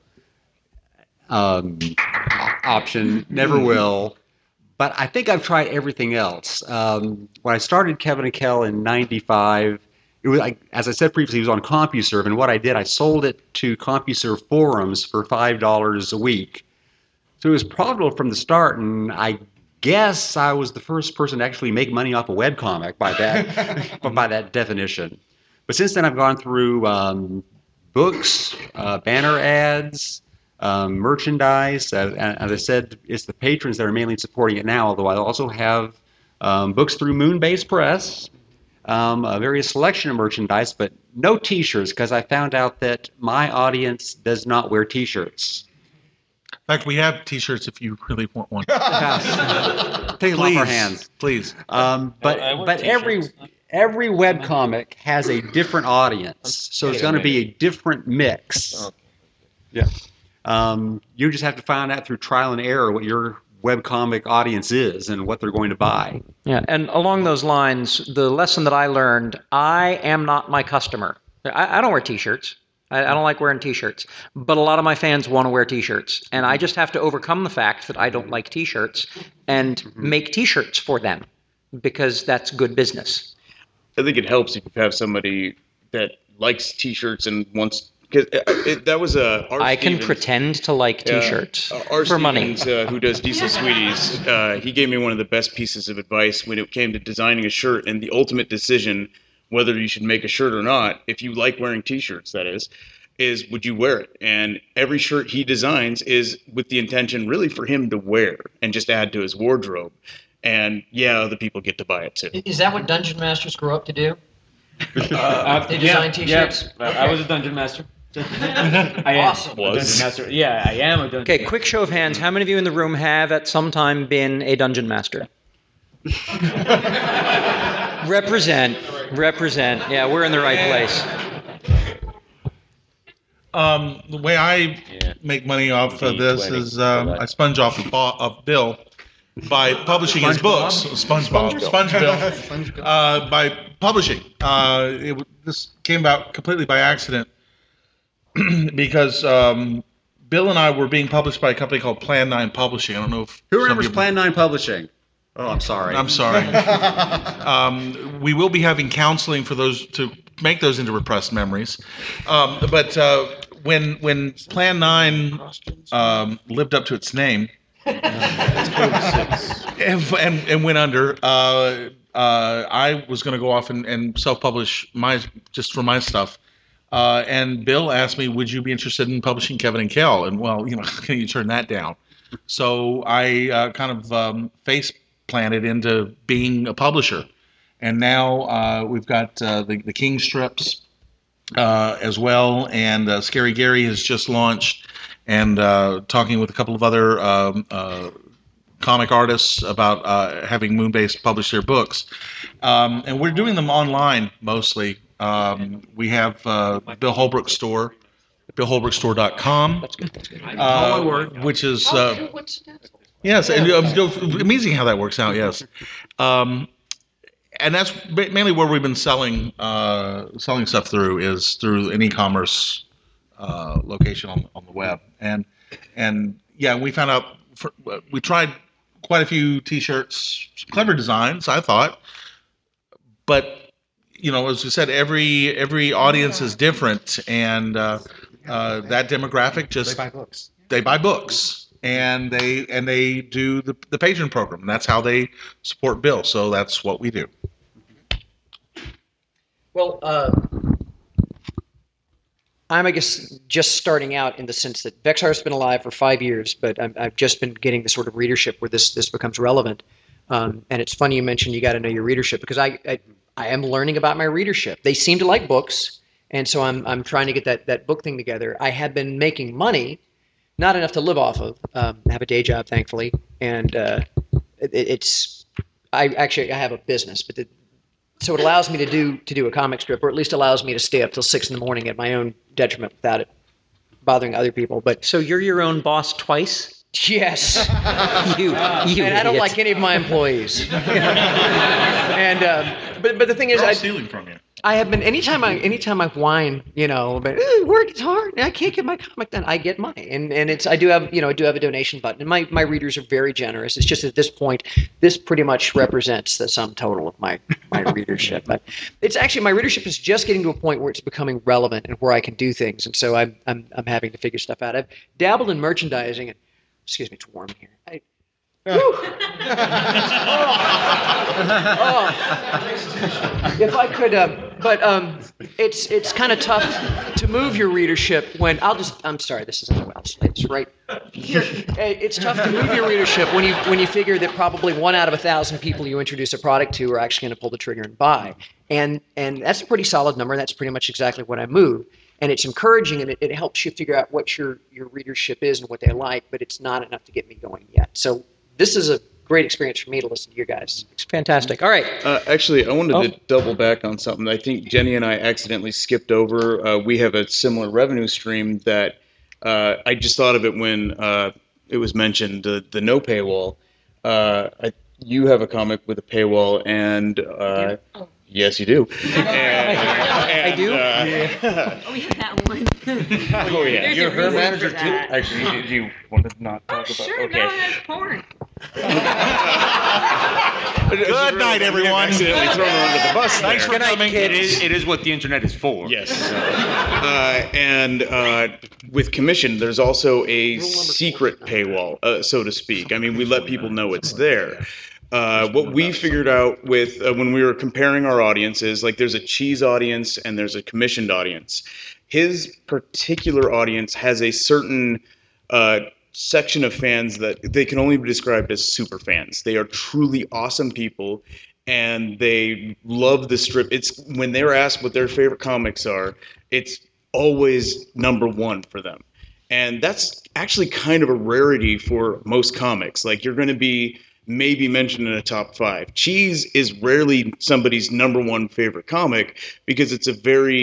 option, never will. But I think I've tried everything else. When I started Kevin and Kel in '95, it was, as I said previously, it was on CompuServe, and what I did, I sold it to CompuServe forums for $5 a week. So it was profitable from the start, and I guess I was the first person to actually make money off a webcomic by that definition. But since then, I've gone through books, banner ads, merchandise. As I said, it's the patrons that are mainly supporting it now, although I also have books through Moonbase Press, a various selection of merchandise, but no T-shirts, because I found out that my audience does not wear T-shirts. In fact, we have T-shirts if you really want one. Take them off our hands. Please. But every webcomic has a different audience, so it's going to be a different mix. Yeah. You just have to find out through trial and error what your webcomic audience is and what they're going to buy. Yeah, and along those lines, the lesson that I learned, I am not my customer. I don't wear T-shirts. I don't like wearing T-shirts, but a lot of my fans want to wear T-shirts, and I just have to overcome the fact that I don't like T-shirts and make T-shirts for them, because that's good business. I think it helps if you have somebody that likes T-shirts and wants, because that was R. I can Stevens, pretend to like T-shirts R. for money. Stevens, who does Diesel Sweeties, he gave me one of the best pieces of advice when it came to designing a shirt and the ultimate decision whether you should make a shirt or not, if you like wearing T-shirts, that is would you wear it? And every shirt he designs is with the intention really for him to wear and just add to his wardrobe. And yeah, other people get to buy it too. Is that what Dungeon Masters grew up to do? They design T-shirts? Yeah. I was a Dungeon Master. I am Awesome. a Dungeon Master. Yeah, I am a Dungeon Master. Okay, quick show of hands. How many of you in the room have at some time been a Dungeon Master? Represent. Yeah, we're in the right place. The way I make money off of this is I sponge off of Bill by publishing his books. Sponge Bill. By publishing. This came about completely by accident because Bill and I were being published by a company called Plan 9 Publishing. I don't know if Who remembers Plan 9 Publishing? Oh, I'm sorry. I'm sorry. We will be having counseling for those to make those into repressed memories. But when Plan 9 lived up to its name and went under, I was going to go off and self-publish just for my stuff. And Bill asked me, "Would you be interested in publishing Kevin and Kel?" And well, can you turn that down? So I kind of face planted into being a publisher, and now we've got the King strips as well, and Scary Gary has just launched, and talking with a couple of other comic artists about having Moonbase publish their books, and we're doing them online mostly. We have Bill Holbrook's store, BillHolbrookStore.com. That's good. Which is yes, and amazing how that works out. Yes, and that's mainly where we've been selling stuff through, is through an e-commerce location on the web. And yeah, we found out, we tried quite a few T-shirts, clever designs, I thought, but as you said, every audience is different, and that demographic just they buy books, and they do the patron program. And that's how they support Bill. So that's what we do. Well, I'm, I guess, just starting out in the sense that Vexar's been alive for 5 years, but I've just been getting the sort of readership where this becomes relevant. And it's funny you mentioned you got to know your readership, because I am learning about my readership. They seem to like books, and so I'm trying to get that book thing together. I have been making money, not enough to live off of. I have a day job, thankfully, and I have a business, but so it allows me to do a comic strip, or at least allows me to stay up till 6 a.m. at my own detriment without it bothering other people. But So you're your own boss twice? yes, You and I don't idiot. like any of my employees. And but the thing is, They're all stealing from you. I have been anytime I whine, but work is hard and I can't get my comic done, I get money, and I do have a donation button, and my readers are very generous. It's just at this point, this pretty much represents the sum total of my readership. But it's actually, my readership is just getting to a point where it's becoming relevant and where I can do things, and so I'm having to figure stuff out. I've dabbled in merchandising, and excuse me, it's warm here. If I could, it's kind of tough to move your readership when I'm sorry, this isn't well, it's right here. It's tough to move your readership when you figure that probably 1 out of 1,000 people you introduce a product to are actually going to pull the trigger and buy, and that's a pretty solid number. That's pretty much exactly what I move. And it's encouraging, and it helps you figure out what your readership is and what they like, but it's not enough to get me going yet. So this is a great experience for me to listen to you guys. It's fantastic. All right. Actually, I wanted to double back on something. I think Jenny and I accidentally skipped over. We have a similar revenue stream that I just thought of it when it was mentioned, the no paywall. You have a comic with a paywall, and yes, you do. I do? Oh, yeah, that one. Oh, yeah. There's You're a her reason manager for too? that. Actually, do you want to not talk about? Sure, Okay. no, that's porn. Good night, everyone. Accidentally thrown her under the bus. Thanks there. for coming. It is what the internet is for. Yes. And with commission, there's also a secret paywall, so to speak. I mean, we let people know it's there. What we figured out with when we were comparing our audiences, like there's a cheese audience and there's a commissioned audience. His particular audience has a certain section of fans that they can only be described as super fans. They are truly awesome people, and they love the strip. It's when they're asked what their favorite comics are, it's always number one for them. And that's actually kind of a rarity for most comics. Like, you're going to be maybe mentioned in a top 5. Cheese is rarely somebody's number one favorite comic because it's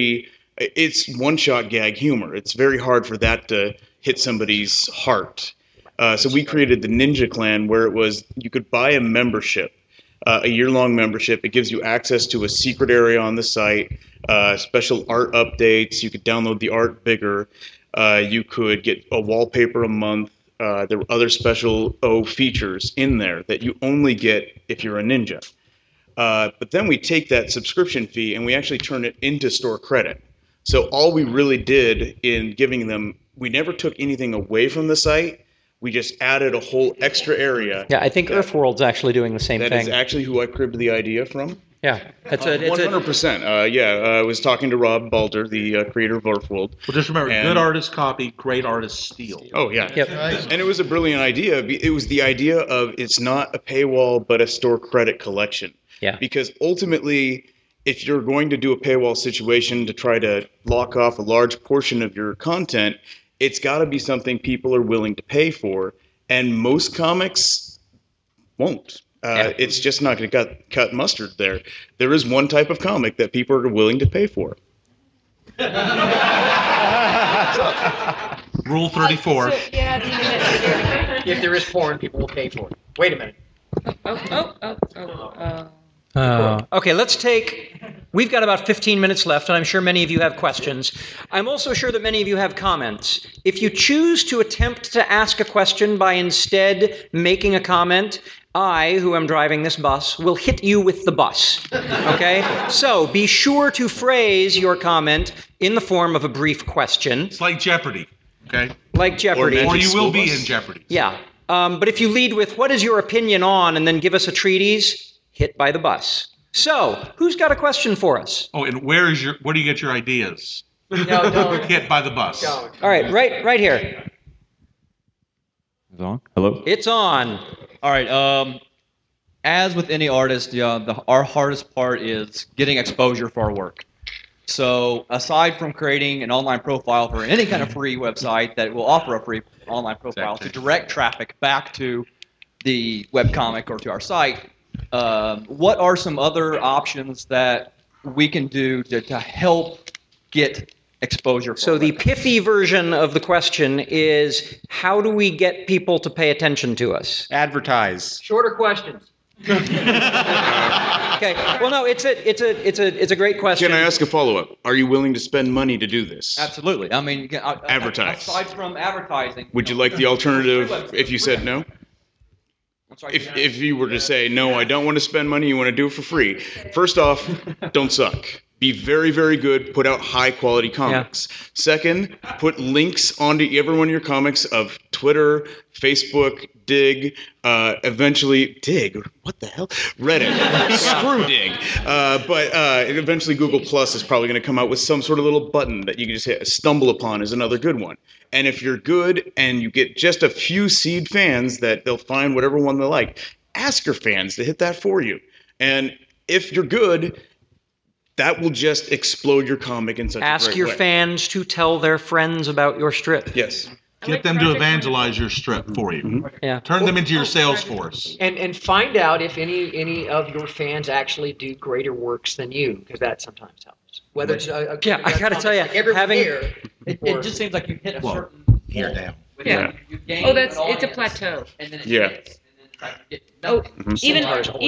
one-shot gag humor. It's very hard for that to hit somebody's heart. So we created the Ninja Clan, where it was you could buy a membership, a year-long membership. It gives you access to a secret area on the site, special art updates. You could download the art bigger. You could get a wallpaper a month. There were other special features in there that you only get if you're a ninja. But then we take that subscription fee and we actually turn it into store credit. So all we really did in giving them, we never took anything away from the site. We just added a whole extra area. Yeah, I think Earthworld's actually doing the same That thing. is actually who I cribbed the idea from. Yeah, it's a 100%. I was talking to Rob Balder, the creator of Earthworld. Well, just remember, And- good artists copy, great artists steal. Oh, yeah. Yep. And it was a brilliant idea. It was the idea of it's not a paywall, but a store credit collection. Yeah. Because ultimately, if you're going to do a paywall situation to try to lock off a large portion of your content, it's got to be something people are willing to pay for. And most comics won't. It's just not going to cut mustard there. There is one type of comic that people are willing to pay for. Rule 34. If there is porn, people will pay for it. Wait a minute. Oh. Okay, we've got about 15 minutes left, and I'm sure many of you have questions. I'm also sure that many of you have comments. If you choose to attempt to ask a question by instead making a comment, I, who am driving this bus, will hit you with the bus. Okay? So be sure to phrase your comment in the form of a brief question. It's like Jeopardy, okay? Like Jeopardy. Or you will be in Jeopardy. Yeah. But if you lead with, what is your opinion on, and then give us a treatise, hit by the bus. So, who's got a question for us? Oh, and where do you get your ideas? No, don't. Hit by the bus. Don't. All right, right here. Is it on? Hello? It's on. All right. As with any artist, our hardest part is getting exposure for our work. So aside from creating an online profile for any kind of free website that will offer a free online profile to direct traffic back to the webcomic or to our site, what are some other options that we can do to help get exposure? So the pithy version of the question is, how do we get people to pay attention to us? Advertise. Shorter questions. Okay. Well, no, it's a great question. Can I ask a follow-up? Are you willing to spend money to do this? Absolutely. I mean, Advertise. Aside from advertising, Would you like the alternative if you said no? If you were to say, no, I don't want to spend money, you want to do it for free. First off, don't suck. Be very, very good. Put out high-quality comics. Yeah. Second, put links onto every one of your comics of Twitter, Facebook, Dig, eventually Dig. What the hell? Reddit. Screw Dig. But eventually Google Plus is probably going to come out with some sort of little button that you can just stumble upon is another good one. And if you're good and you get just a few seed fans that they'll find whatever one they like, ask your fans to hit that for you. And if you're good, that will just explode your comic in such a great way. Ask your fans to tell their friends about your strip. Yes. Get them to evangelize your strip for you. Mm-hmm. Yeah. Turn them into your sales force. And find out if any of your fans actually do greater works than you, because that sometimes helps. Whether it's I got to tell you, having it just seems like you hit a certain Hair down. Yeah. Oh, it's a plateau. And then Even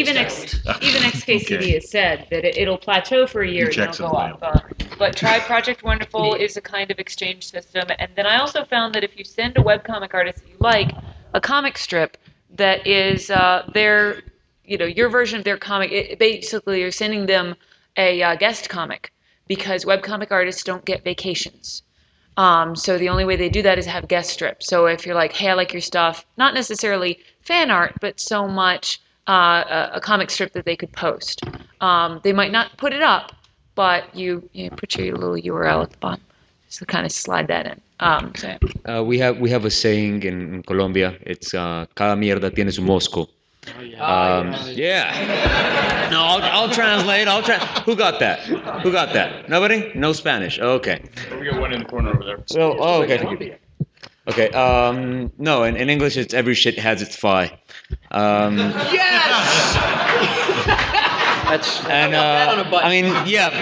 XKCD has said that it'll plateau for a year and then it'll go up. But try Project Wonderful is a kind of exchange system. And then I also found that if you send a webcomic artist that you like a comic strip that is your version of their comic, basically you're sending them a guest comic, because webcomic artists don't get vacations. So the only way they do that is have guest strips. So if you're like, hey, I like your stuff, not necessarily fan art, but so much a comic strip that they could post. They might not put it up, but you put your little URL at the bottom, just to kind of slide that in. We have a saying in Colombia. It's cada mierda tiene su mosco. Yeah. No, I'll translate. Who got that? Nobody? No Spanish. Okay. We got one in the corner over there. So, okay. Okay. No, in English, it's every shit has its fly. Yes. I mean, yeah.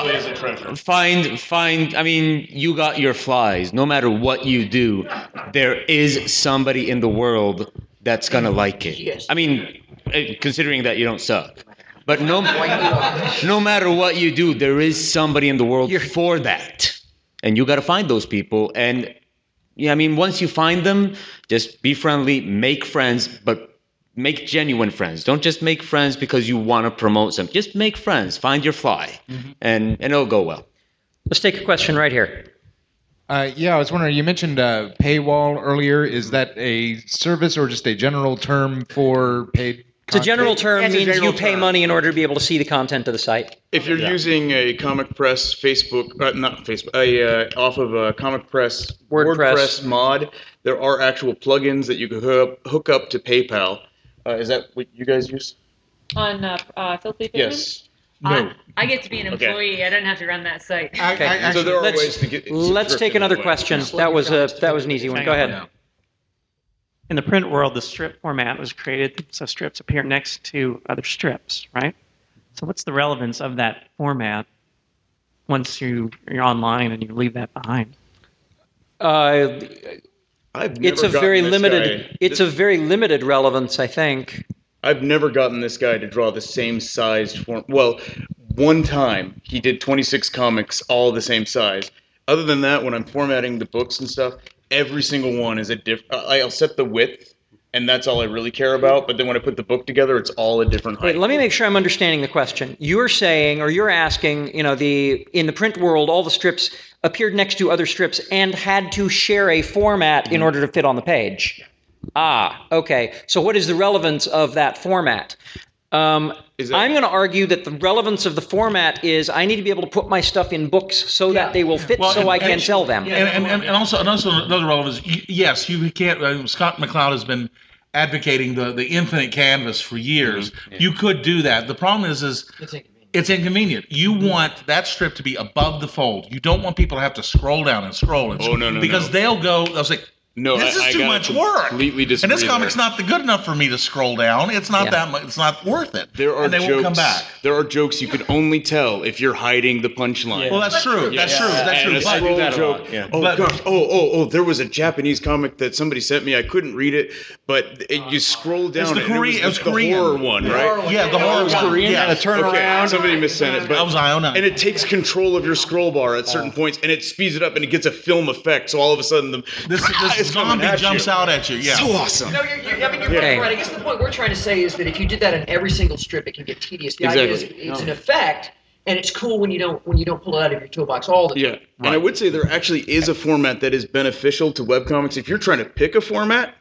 Find. I mean, you got your flies. No matter what you do, there is somebody in the world that's gonna like it. Yes. I mean, considering that you don't suck. But no matter what you do, there is somebody in the world for that. And you got to find those people. And yeah, I mean, once you find them, just be friendly, make friends, but make genuine friends. Don't just make friends because you want to promote something. Just make friends, find your fly, and it'll go well. Let's take a question right here. Yeah, I was wondering, you mentioned paywall earlier. Is that a service or just a general term for paid? It's a general term, means you pay money in order to be able to see the content of the site. If you're using a Comic Press off of a Comic Press WordPress mod, there are actual plugins that you can hook up to PayPal. Is that what you guys use? On Filthy Pigment? Yes. No. I get to be an employee. I don't have to run that site. Okay. So there are ways to get. Let's take another question. That was an easy one. Go ahead. In the print world, the strip format was created so strips appear next to other strips, right? So what's the relevance of that format once you're online and you leave that behind? It's a very limited relevance, I think. I've never gotten this guy to draw the same sized form. Well, one time he did 26 comics, all the same size. Other than that, when I'm formatting the books and stuff, every single one is a different. I'll set the width, and that's all I really care about. But then when I put the book together, it's all a different height. Wait, let me make sure I'm understanding the question. You're saying, or you're asking, in the print world, all the strips appeared next to other strips and had to share a format in order to fit on the page. Ah, okay. So what is the relevance of that format? I'm going to argue that the relevance of the format is I need to be able to put my stuff in books so that they will fit I can sell them. And also another relevance, yes, you can't, Scott McCloud has been advocating the infinite canvas for years. Mm-hmm. Yeah. You could do that. The problem is it's inconvenient. You want that strip to be above the fold. You don't want people to have to scroll down and scroll. Because they'll say, no, this is too much work. And this comic's not good enough for me to scroll down. It's not that much. It's not worth it. And they won't come back. There are jokes you can only tell if you're hiding the punchline. Yeah. Well, that's true. That's true. That's true. But, that joke. Yeah. Oh gosh. There was a Japanese comic that somebody sent me. I couldn't read it, but you scroll down. It was the horror one, right? Yeah, the horror was Korean. Yeah, the turnaround. Somebody missent it. But that was Iona. And it takes control of your scroll bar at certain points, and it speeds it up, and it gets a film effect. So all of a sudden, this zombie jumps out at you. Yeah. So awesome. No, you're right. I guess the point we're trying to say is that if you did that in every single strip, it can get tedious. The idea is it's an effect, and it's cool when you don't pull it out of your toolbox all the time. Yeah, and I would say there actually is a format that is beneficial to webcomics. If you're trying to pick a format.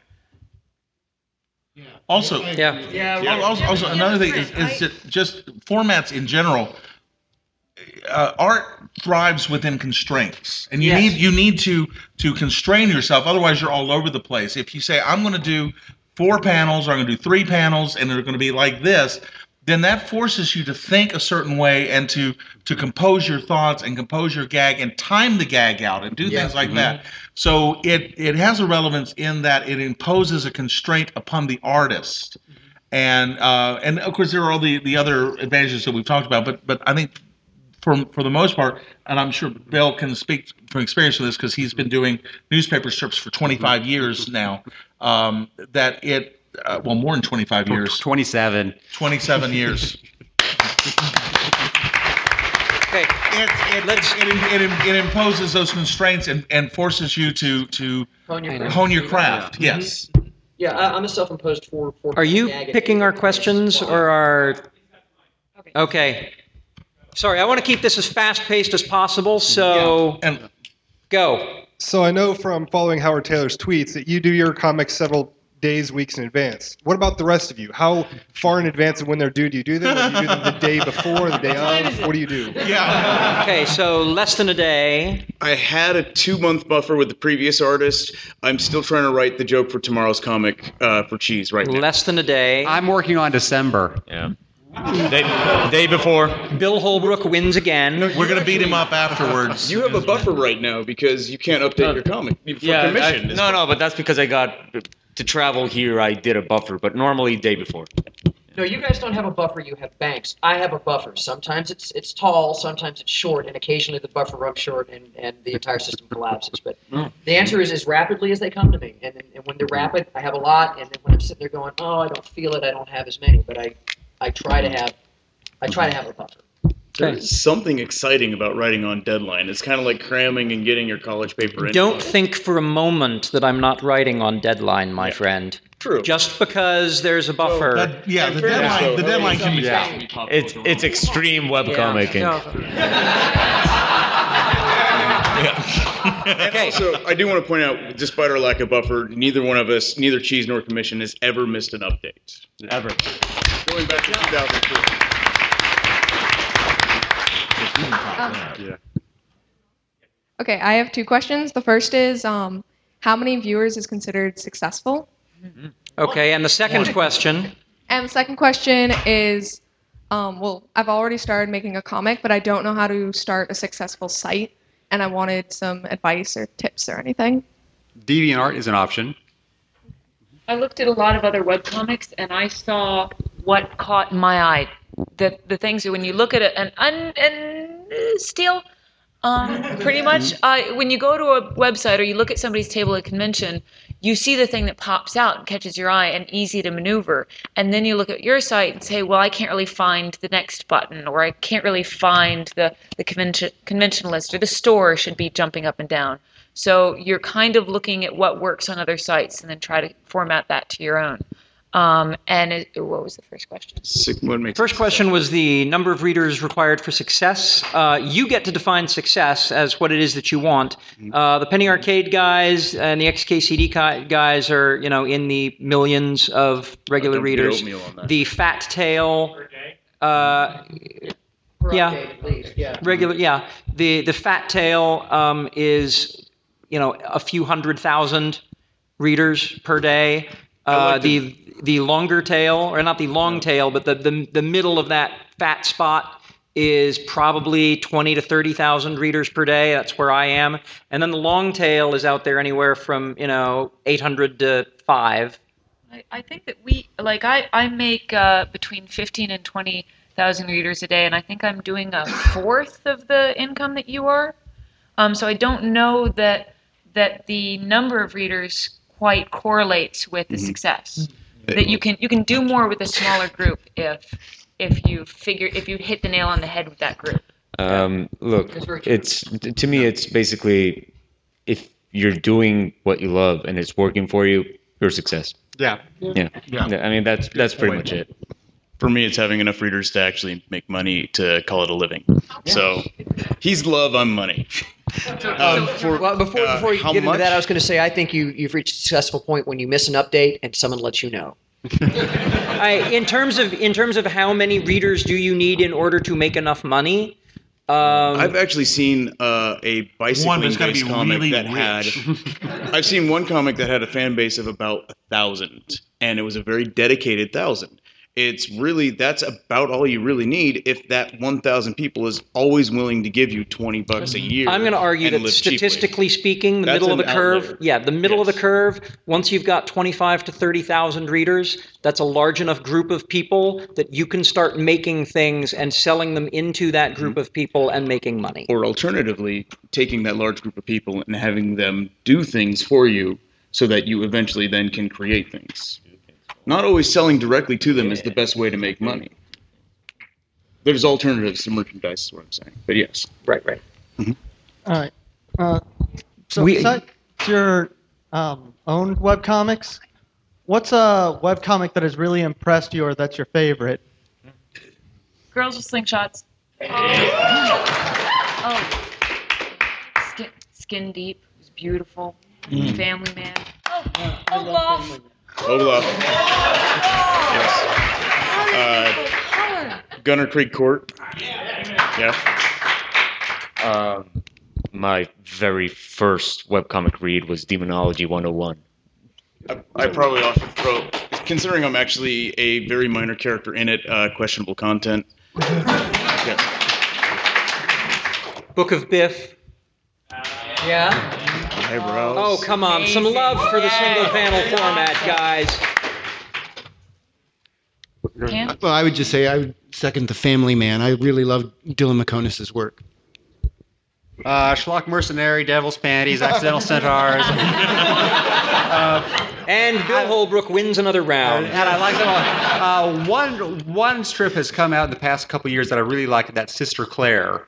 Also, Also, another thing is just formats in general. Art thrives within constraints, and you need to constrain yourself. Otherwise, you're all over the place. If you say I'm going to do 4 panels, or I'm going to do 3 panels, and they're going to be like this, then that forces you to think a certain way and to compose your thoughts and compose your gag and time the gag out and do things like that. So it has a relevance in that it imposes a constraint upon the artist, and of course there are all the other advantages that we've talked about. But I think. For the most part, and I'm sure Bill can speak from experience with this because he's been doing newspaper strips for 25 years now, that it, more than 25 years. 27 years. Okay. It imposes those constraints and forces you to hone your craft. Mm-hmm. Yes. Yeah, I'm a self-imposed four. Are you picking our questions or our... Okay. Sorry, I want to keep this as fast-paced as possible, so go. So I know from following Howard Taylor's tweets that you do your comics several days, weeks in advance. What about the rest of you? How far in advance of when they're due do you do them? Do you do them the day before, the day of? What do you do? Yeah. Okay, so less than a day. I had a 2-month buffer with the previous artist. I'm still trying to write the joke for tomorrow's comic for Cheese right now. Less than a day. I'm working on December. Yeah. Day before. Bill Holbrook wins again. We're going to beat him up afterwards. You have a buffer right now because you can't update your comic for commission. But that's because I got to travel here. I did a buffer, but normally day before. No, you guys don't have a buffer. You have banks. I have a buffer. Sometimes it's tall, sometimes it's short, and occasionally the buffer runs short and the entire system collapses. But the answer is as rapidly as they come to me. And when they're rapid, I have a lot. And then when I'm sitting there going, I don't feel it, I don't have as many. But I try to have a buffer. There's something exciting about writing on deadline. It's kind of like cramming and getting your college paper in. Don't think for a moment that I'm not writing on deadline, my friend. True. Just because there's a buffer. The deadline can be. It's extreme webcomic. Okay. Also, I do want to point out, despite our lack of buffer, neither one of us, neither Cheese nor Commission, has ever missed an update. Ever. Going back to 2003. Okay, I have 2 questions. The first is, how many viewers is considered successful? Okay, and the second question? And the second question is, I've already started making a comic, but I don't know how to start a successful site, and I wanted some advice or tips or anything. DeviantArt is an option. I looked at a lot of other webcomics, and I saw what caught my eye. The things that when you look at it, and still, Pretty much, when you go to a website or you look at somebody's table at convention, you see the thing that pops out and catches your eye and easy to maneuver. And then you look at your site and say, well, I can't really find the next button, or I can't really find the convention list, or the store should be jumping up and down. So you're kind of looking at what works on other sites and then try to format that to your own. What was the first question? First question was the number of readers required for success. You get to define success as what it is that you want. The Penny Arcade guys and the XKCD guys are, in the millions of regular readers. The Fat Tail, regular, The Fat Tail is, a few 100,000 readers per day. The longer tail, or not the long tail, but the middle of that fat spot is probably 20 to 30,000 readers per day. That's where I am. And then the long tail is out there anywhere from 800 to 5. I think that I make between 15 and 20,000 readers a day, and I think I'm doing a fourth of the income that you are. So I don't know that the number of readers quite correlates with the success. That you can do more with a smaller group if you hit the nail on the head with that group. Look, to me it's basically, if you're doing what you love and it's working for you, you're a success. Yeah. I mean that's pretty much it. For me, it's having enough readers to actually make money to call it a living. So he's love, I'm money. Before you get into that, I was going to say I think you've reached a successful point when you miss an update and someone lets you know. In terms of how many readers do you need in order to make enough money? I've actually seen a bicycling-based comic that had. I've seen one comic that had a fan base of about 1,000, and it was a very dedicated 1,000. That's about all you really need if that 1,000 people is always willing to give you $20 a year. I'm going to argue that statistically speaking, the middle of the curve, once you've got 25 to 30,000 readers, that's a large enough group of people that you can start making things and selling them into that group of people and making money. Or alternatively, taking that large group of people and having them do things for you so that you eventually then can create things. Not always selling directly to them is the best way to make money. There's alternatives to merchandise, is what I'm saying. But yes. Right. Mm-hmm. All right. Besides your own webcomics, what's a webcomic that has really impressed you or that's your favorite? Girls with Slingshots. Skin Deep was beautiful. Family Man. Olaf. Yes. Gunner Creek Court. Yeah. My very first webcomic read was Demonology 101. I probably often throw, considering I'm actually a very minor character in it, questionable content. Yeah. Book of Biff. Yeah. Eyebrows. Oh, come on. Some love for the single panel format, guys. Well, I would just say I would second The Family Man. I really love Dylan McConis's work. Schlock Mercenary, Devil's Panties, Accidental Centaurs. And Bill Holbrook wins another round. And I like them all. One strip has come out in the past couple years that I really like, that's Sister Claire.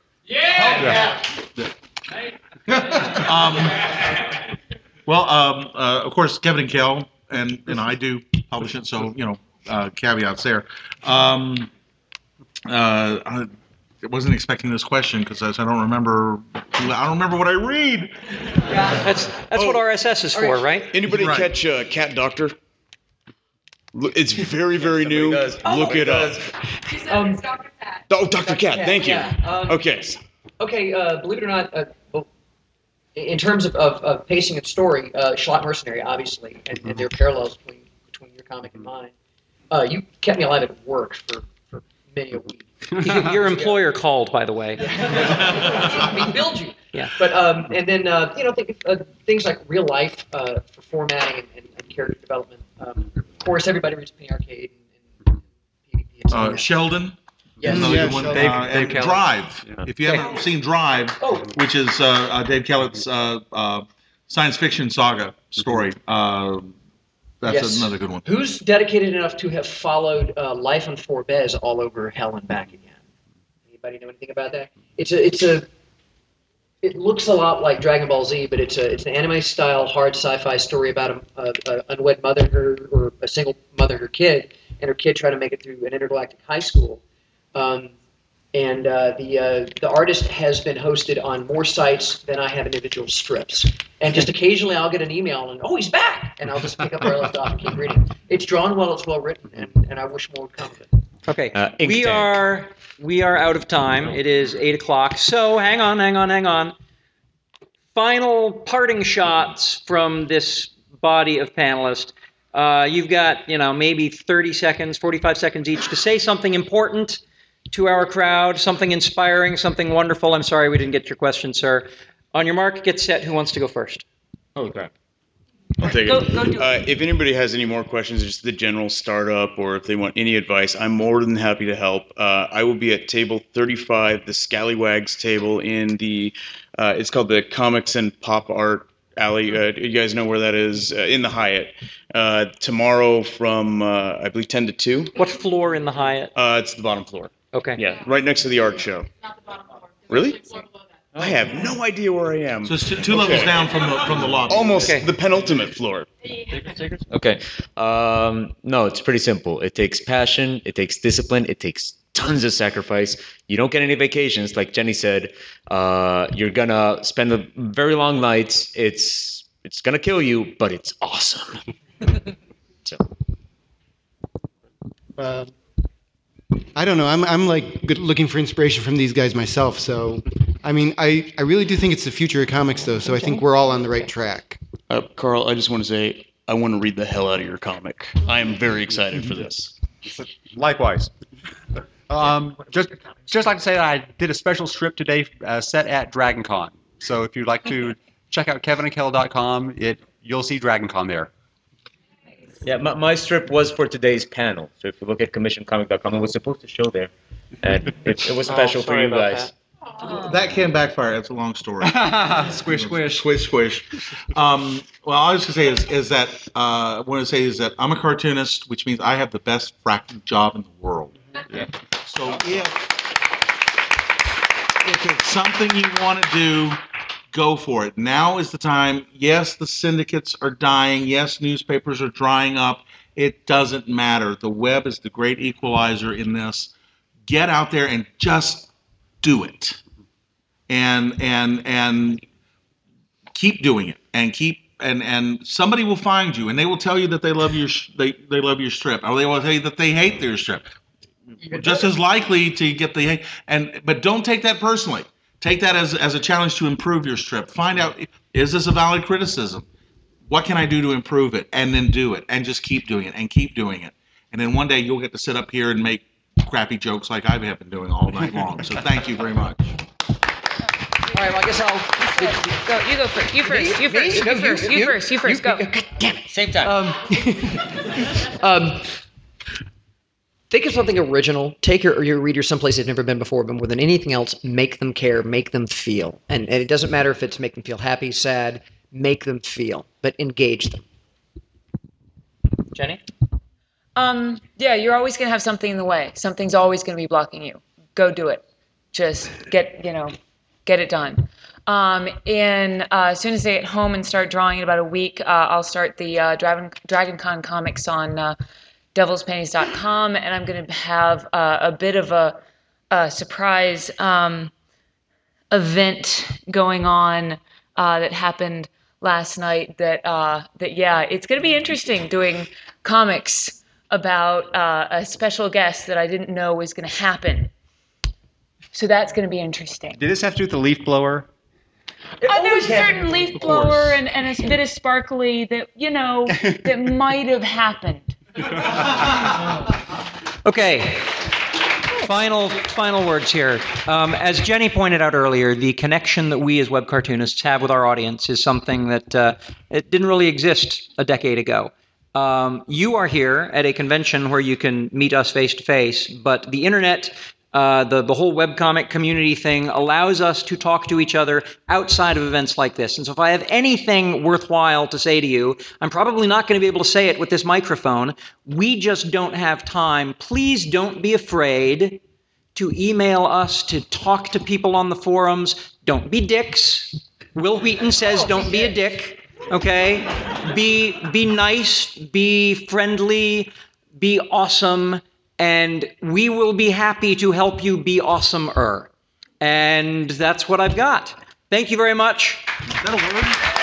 Of course, Kevin and Kel and I do publish it, so caveats there. I wasn't expecting this question because I don't remember what I read. That's what RSS is for, right? Anybody catch Cat Doctor? It's very, very new. Look it up. Dr. Cat. Oh, Dr. Cat. Thank you. Okay. Okay, believe it or not, in terms of pacing and story, Schlock Mercenary, obviously, and there are parallels between your comic and mine. You kept me alive at work for many a week. Your employer called, by the way. We billed you. Yeah. But and then things like real life for formatting and character development. Of course, everybody reads Penny Arcade and PvP. Sheldon. Yes. Another Yeah, good one. sure. And Dave Kellett. Drive. Yeah. If you haven't seen Drive, which is Dave Kellett's science fiction saga story, that's Yes. another good one. Who's dedicated enough to have followed Life on Forbes all over hell and back again? Anybody know anything about that? It looks a lot like Dragon Ball Z, but it's an anime-style hard sci-fi story about a unwed mother or a single mother and her kid, and her kid trying to make it through an intergalactic high school. The artist has been hosted on more sites than I have individual strips. And just occasionally I'll get an email and, oh, he's back! And I'll just pick up where I left off and keep reading. It's drawn well, it's well written, and I wish more would come of it. Okay, we are out of time. It is 8 o'clock. So hang on. Final parting shots from this body of panelists. You've got, maybe 30 seconds, 45 seconds each to say something important to our crowd, something inspiring, something wonderful. I'm sorry we didn't get your question, sir. On your mark, get set. Who wants to go first? Okay. I'll take it. If anybody has any more questions, just the general startup, or if they want any advice, I'm more than happy to help. I will be at table 35, the Scallywags table in the, it's called the Comics and Pop Art Alley. You guys know where that is? In the Hyatt. Tomorrow from, I believe, 10 to 2. What floor in the Hyatt? It's the bottom floor. Okay. Yeah, right next to the art show. Not the bottom floor. Really? I have no idea where I am. So it's two levels down from the lobby. Almost the penultimate floor. Okay. No, it's pretty simple. It takes passion. It takes discipline. It takes tons of sacrifice. You don't get any vacations, like Jenny said. You're gonna spend very long nights. It's gonna kill you, but it's awesome. So. I don't know. I'm like looking for inspiration from these guys myself. So, I mean, I really do think it's the future of comics, though. So I think we're all on the right track. Carl, I just want to say I want to read the hell out of your comic. I am very excited for this. Likewise. Just like to say that I did a special strip today set at DragonCon. So if you'd like to check out kevinandkel.com, you'll see DragonCon there. Yeah, my strip was for today's panel. So if you look at commissioncomic.com, it was supposed to show there. And it was special for you guys. That can backfire. It's a long story. Squish, squish. Squish, squish. Well, all I was going to say is that that I'm a cartoonist, which means I have the best fracking job in the world. Yeah. So if it's something you want to do, go for it. Now is the time. Yes, the syndicates are dying. Yes, newspapers are drying up. It doesn't matter. The web is the great equalizer in this. Get out there and just do it. And keep doing it. And somebody will find you, and they will tell you that they love your they love your strip, or they will tell you that they hate their strip. Just as likely to get the hate. But don't take that personally. Take that as a challenge to improve your strip. Find out, is this a valid criticism? What can I do to improve it? And then do it. And just keep doing it and keep doing it. And then one day you'll get to sit up here and make crappy jokes like I have been doing all night long. So thank you very much. All right, well, I guess I'll... You go first. You first. Go. God damn it. Same time. Think of something original. Take your reader someplace they've never been before, but more than anything else, make them care, make them feel. And it doesn't matter if it's make them feel happy, sad, make them feel, but engage them. Jenny? Yeah, you're always going to have something in the way. Something's always going to be blocking you. Go do it. Just get it done. And as soon as I get home and start drawing in about a week, I'll start the DragonCon comics on devilspennies.com, and I'm going to have a bit of a surprise event going on that happened last night. That it's going to be interesting doing comics about a special guest that I didn't know was going to happen. So that's going to be interesting. Did this have to do with the leaf blower? There's a certain leaf blower and a bit of sparkly that that might have happened. Okay. Final words here. As Jenny pointed out earlier, the connection that we as web cartoonists have with our audience is something that it didn't really exist a decade ago. You are here at a convention where you can meet us face to face, but the internet The whole webcomic community thing allows us to talk to each other outside of events like this. And so if I have anything worthwhile to say to you, I'm probably not going to be able to say it with this microphone. We just don't have time. Please don't be afraid to email us, to talk to people on the forums. Don't be dicks. Will Wheaton says don't be a dick, okay? Be nice, be friendly, be awesome. And we will be happy to help you be awesomer. And that's what I've got. Thank you very much. Is that a word?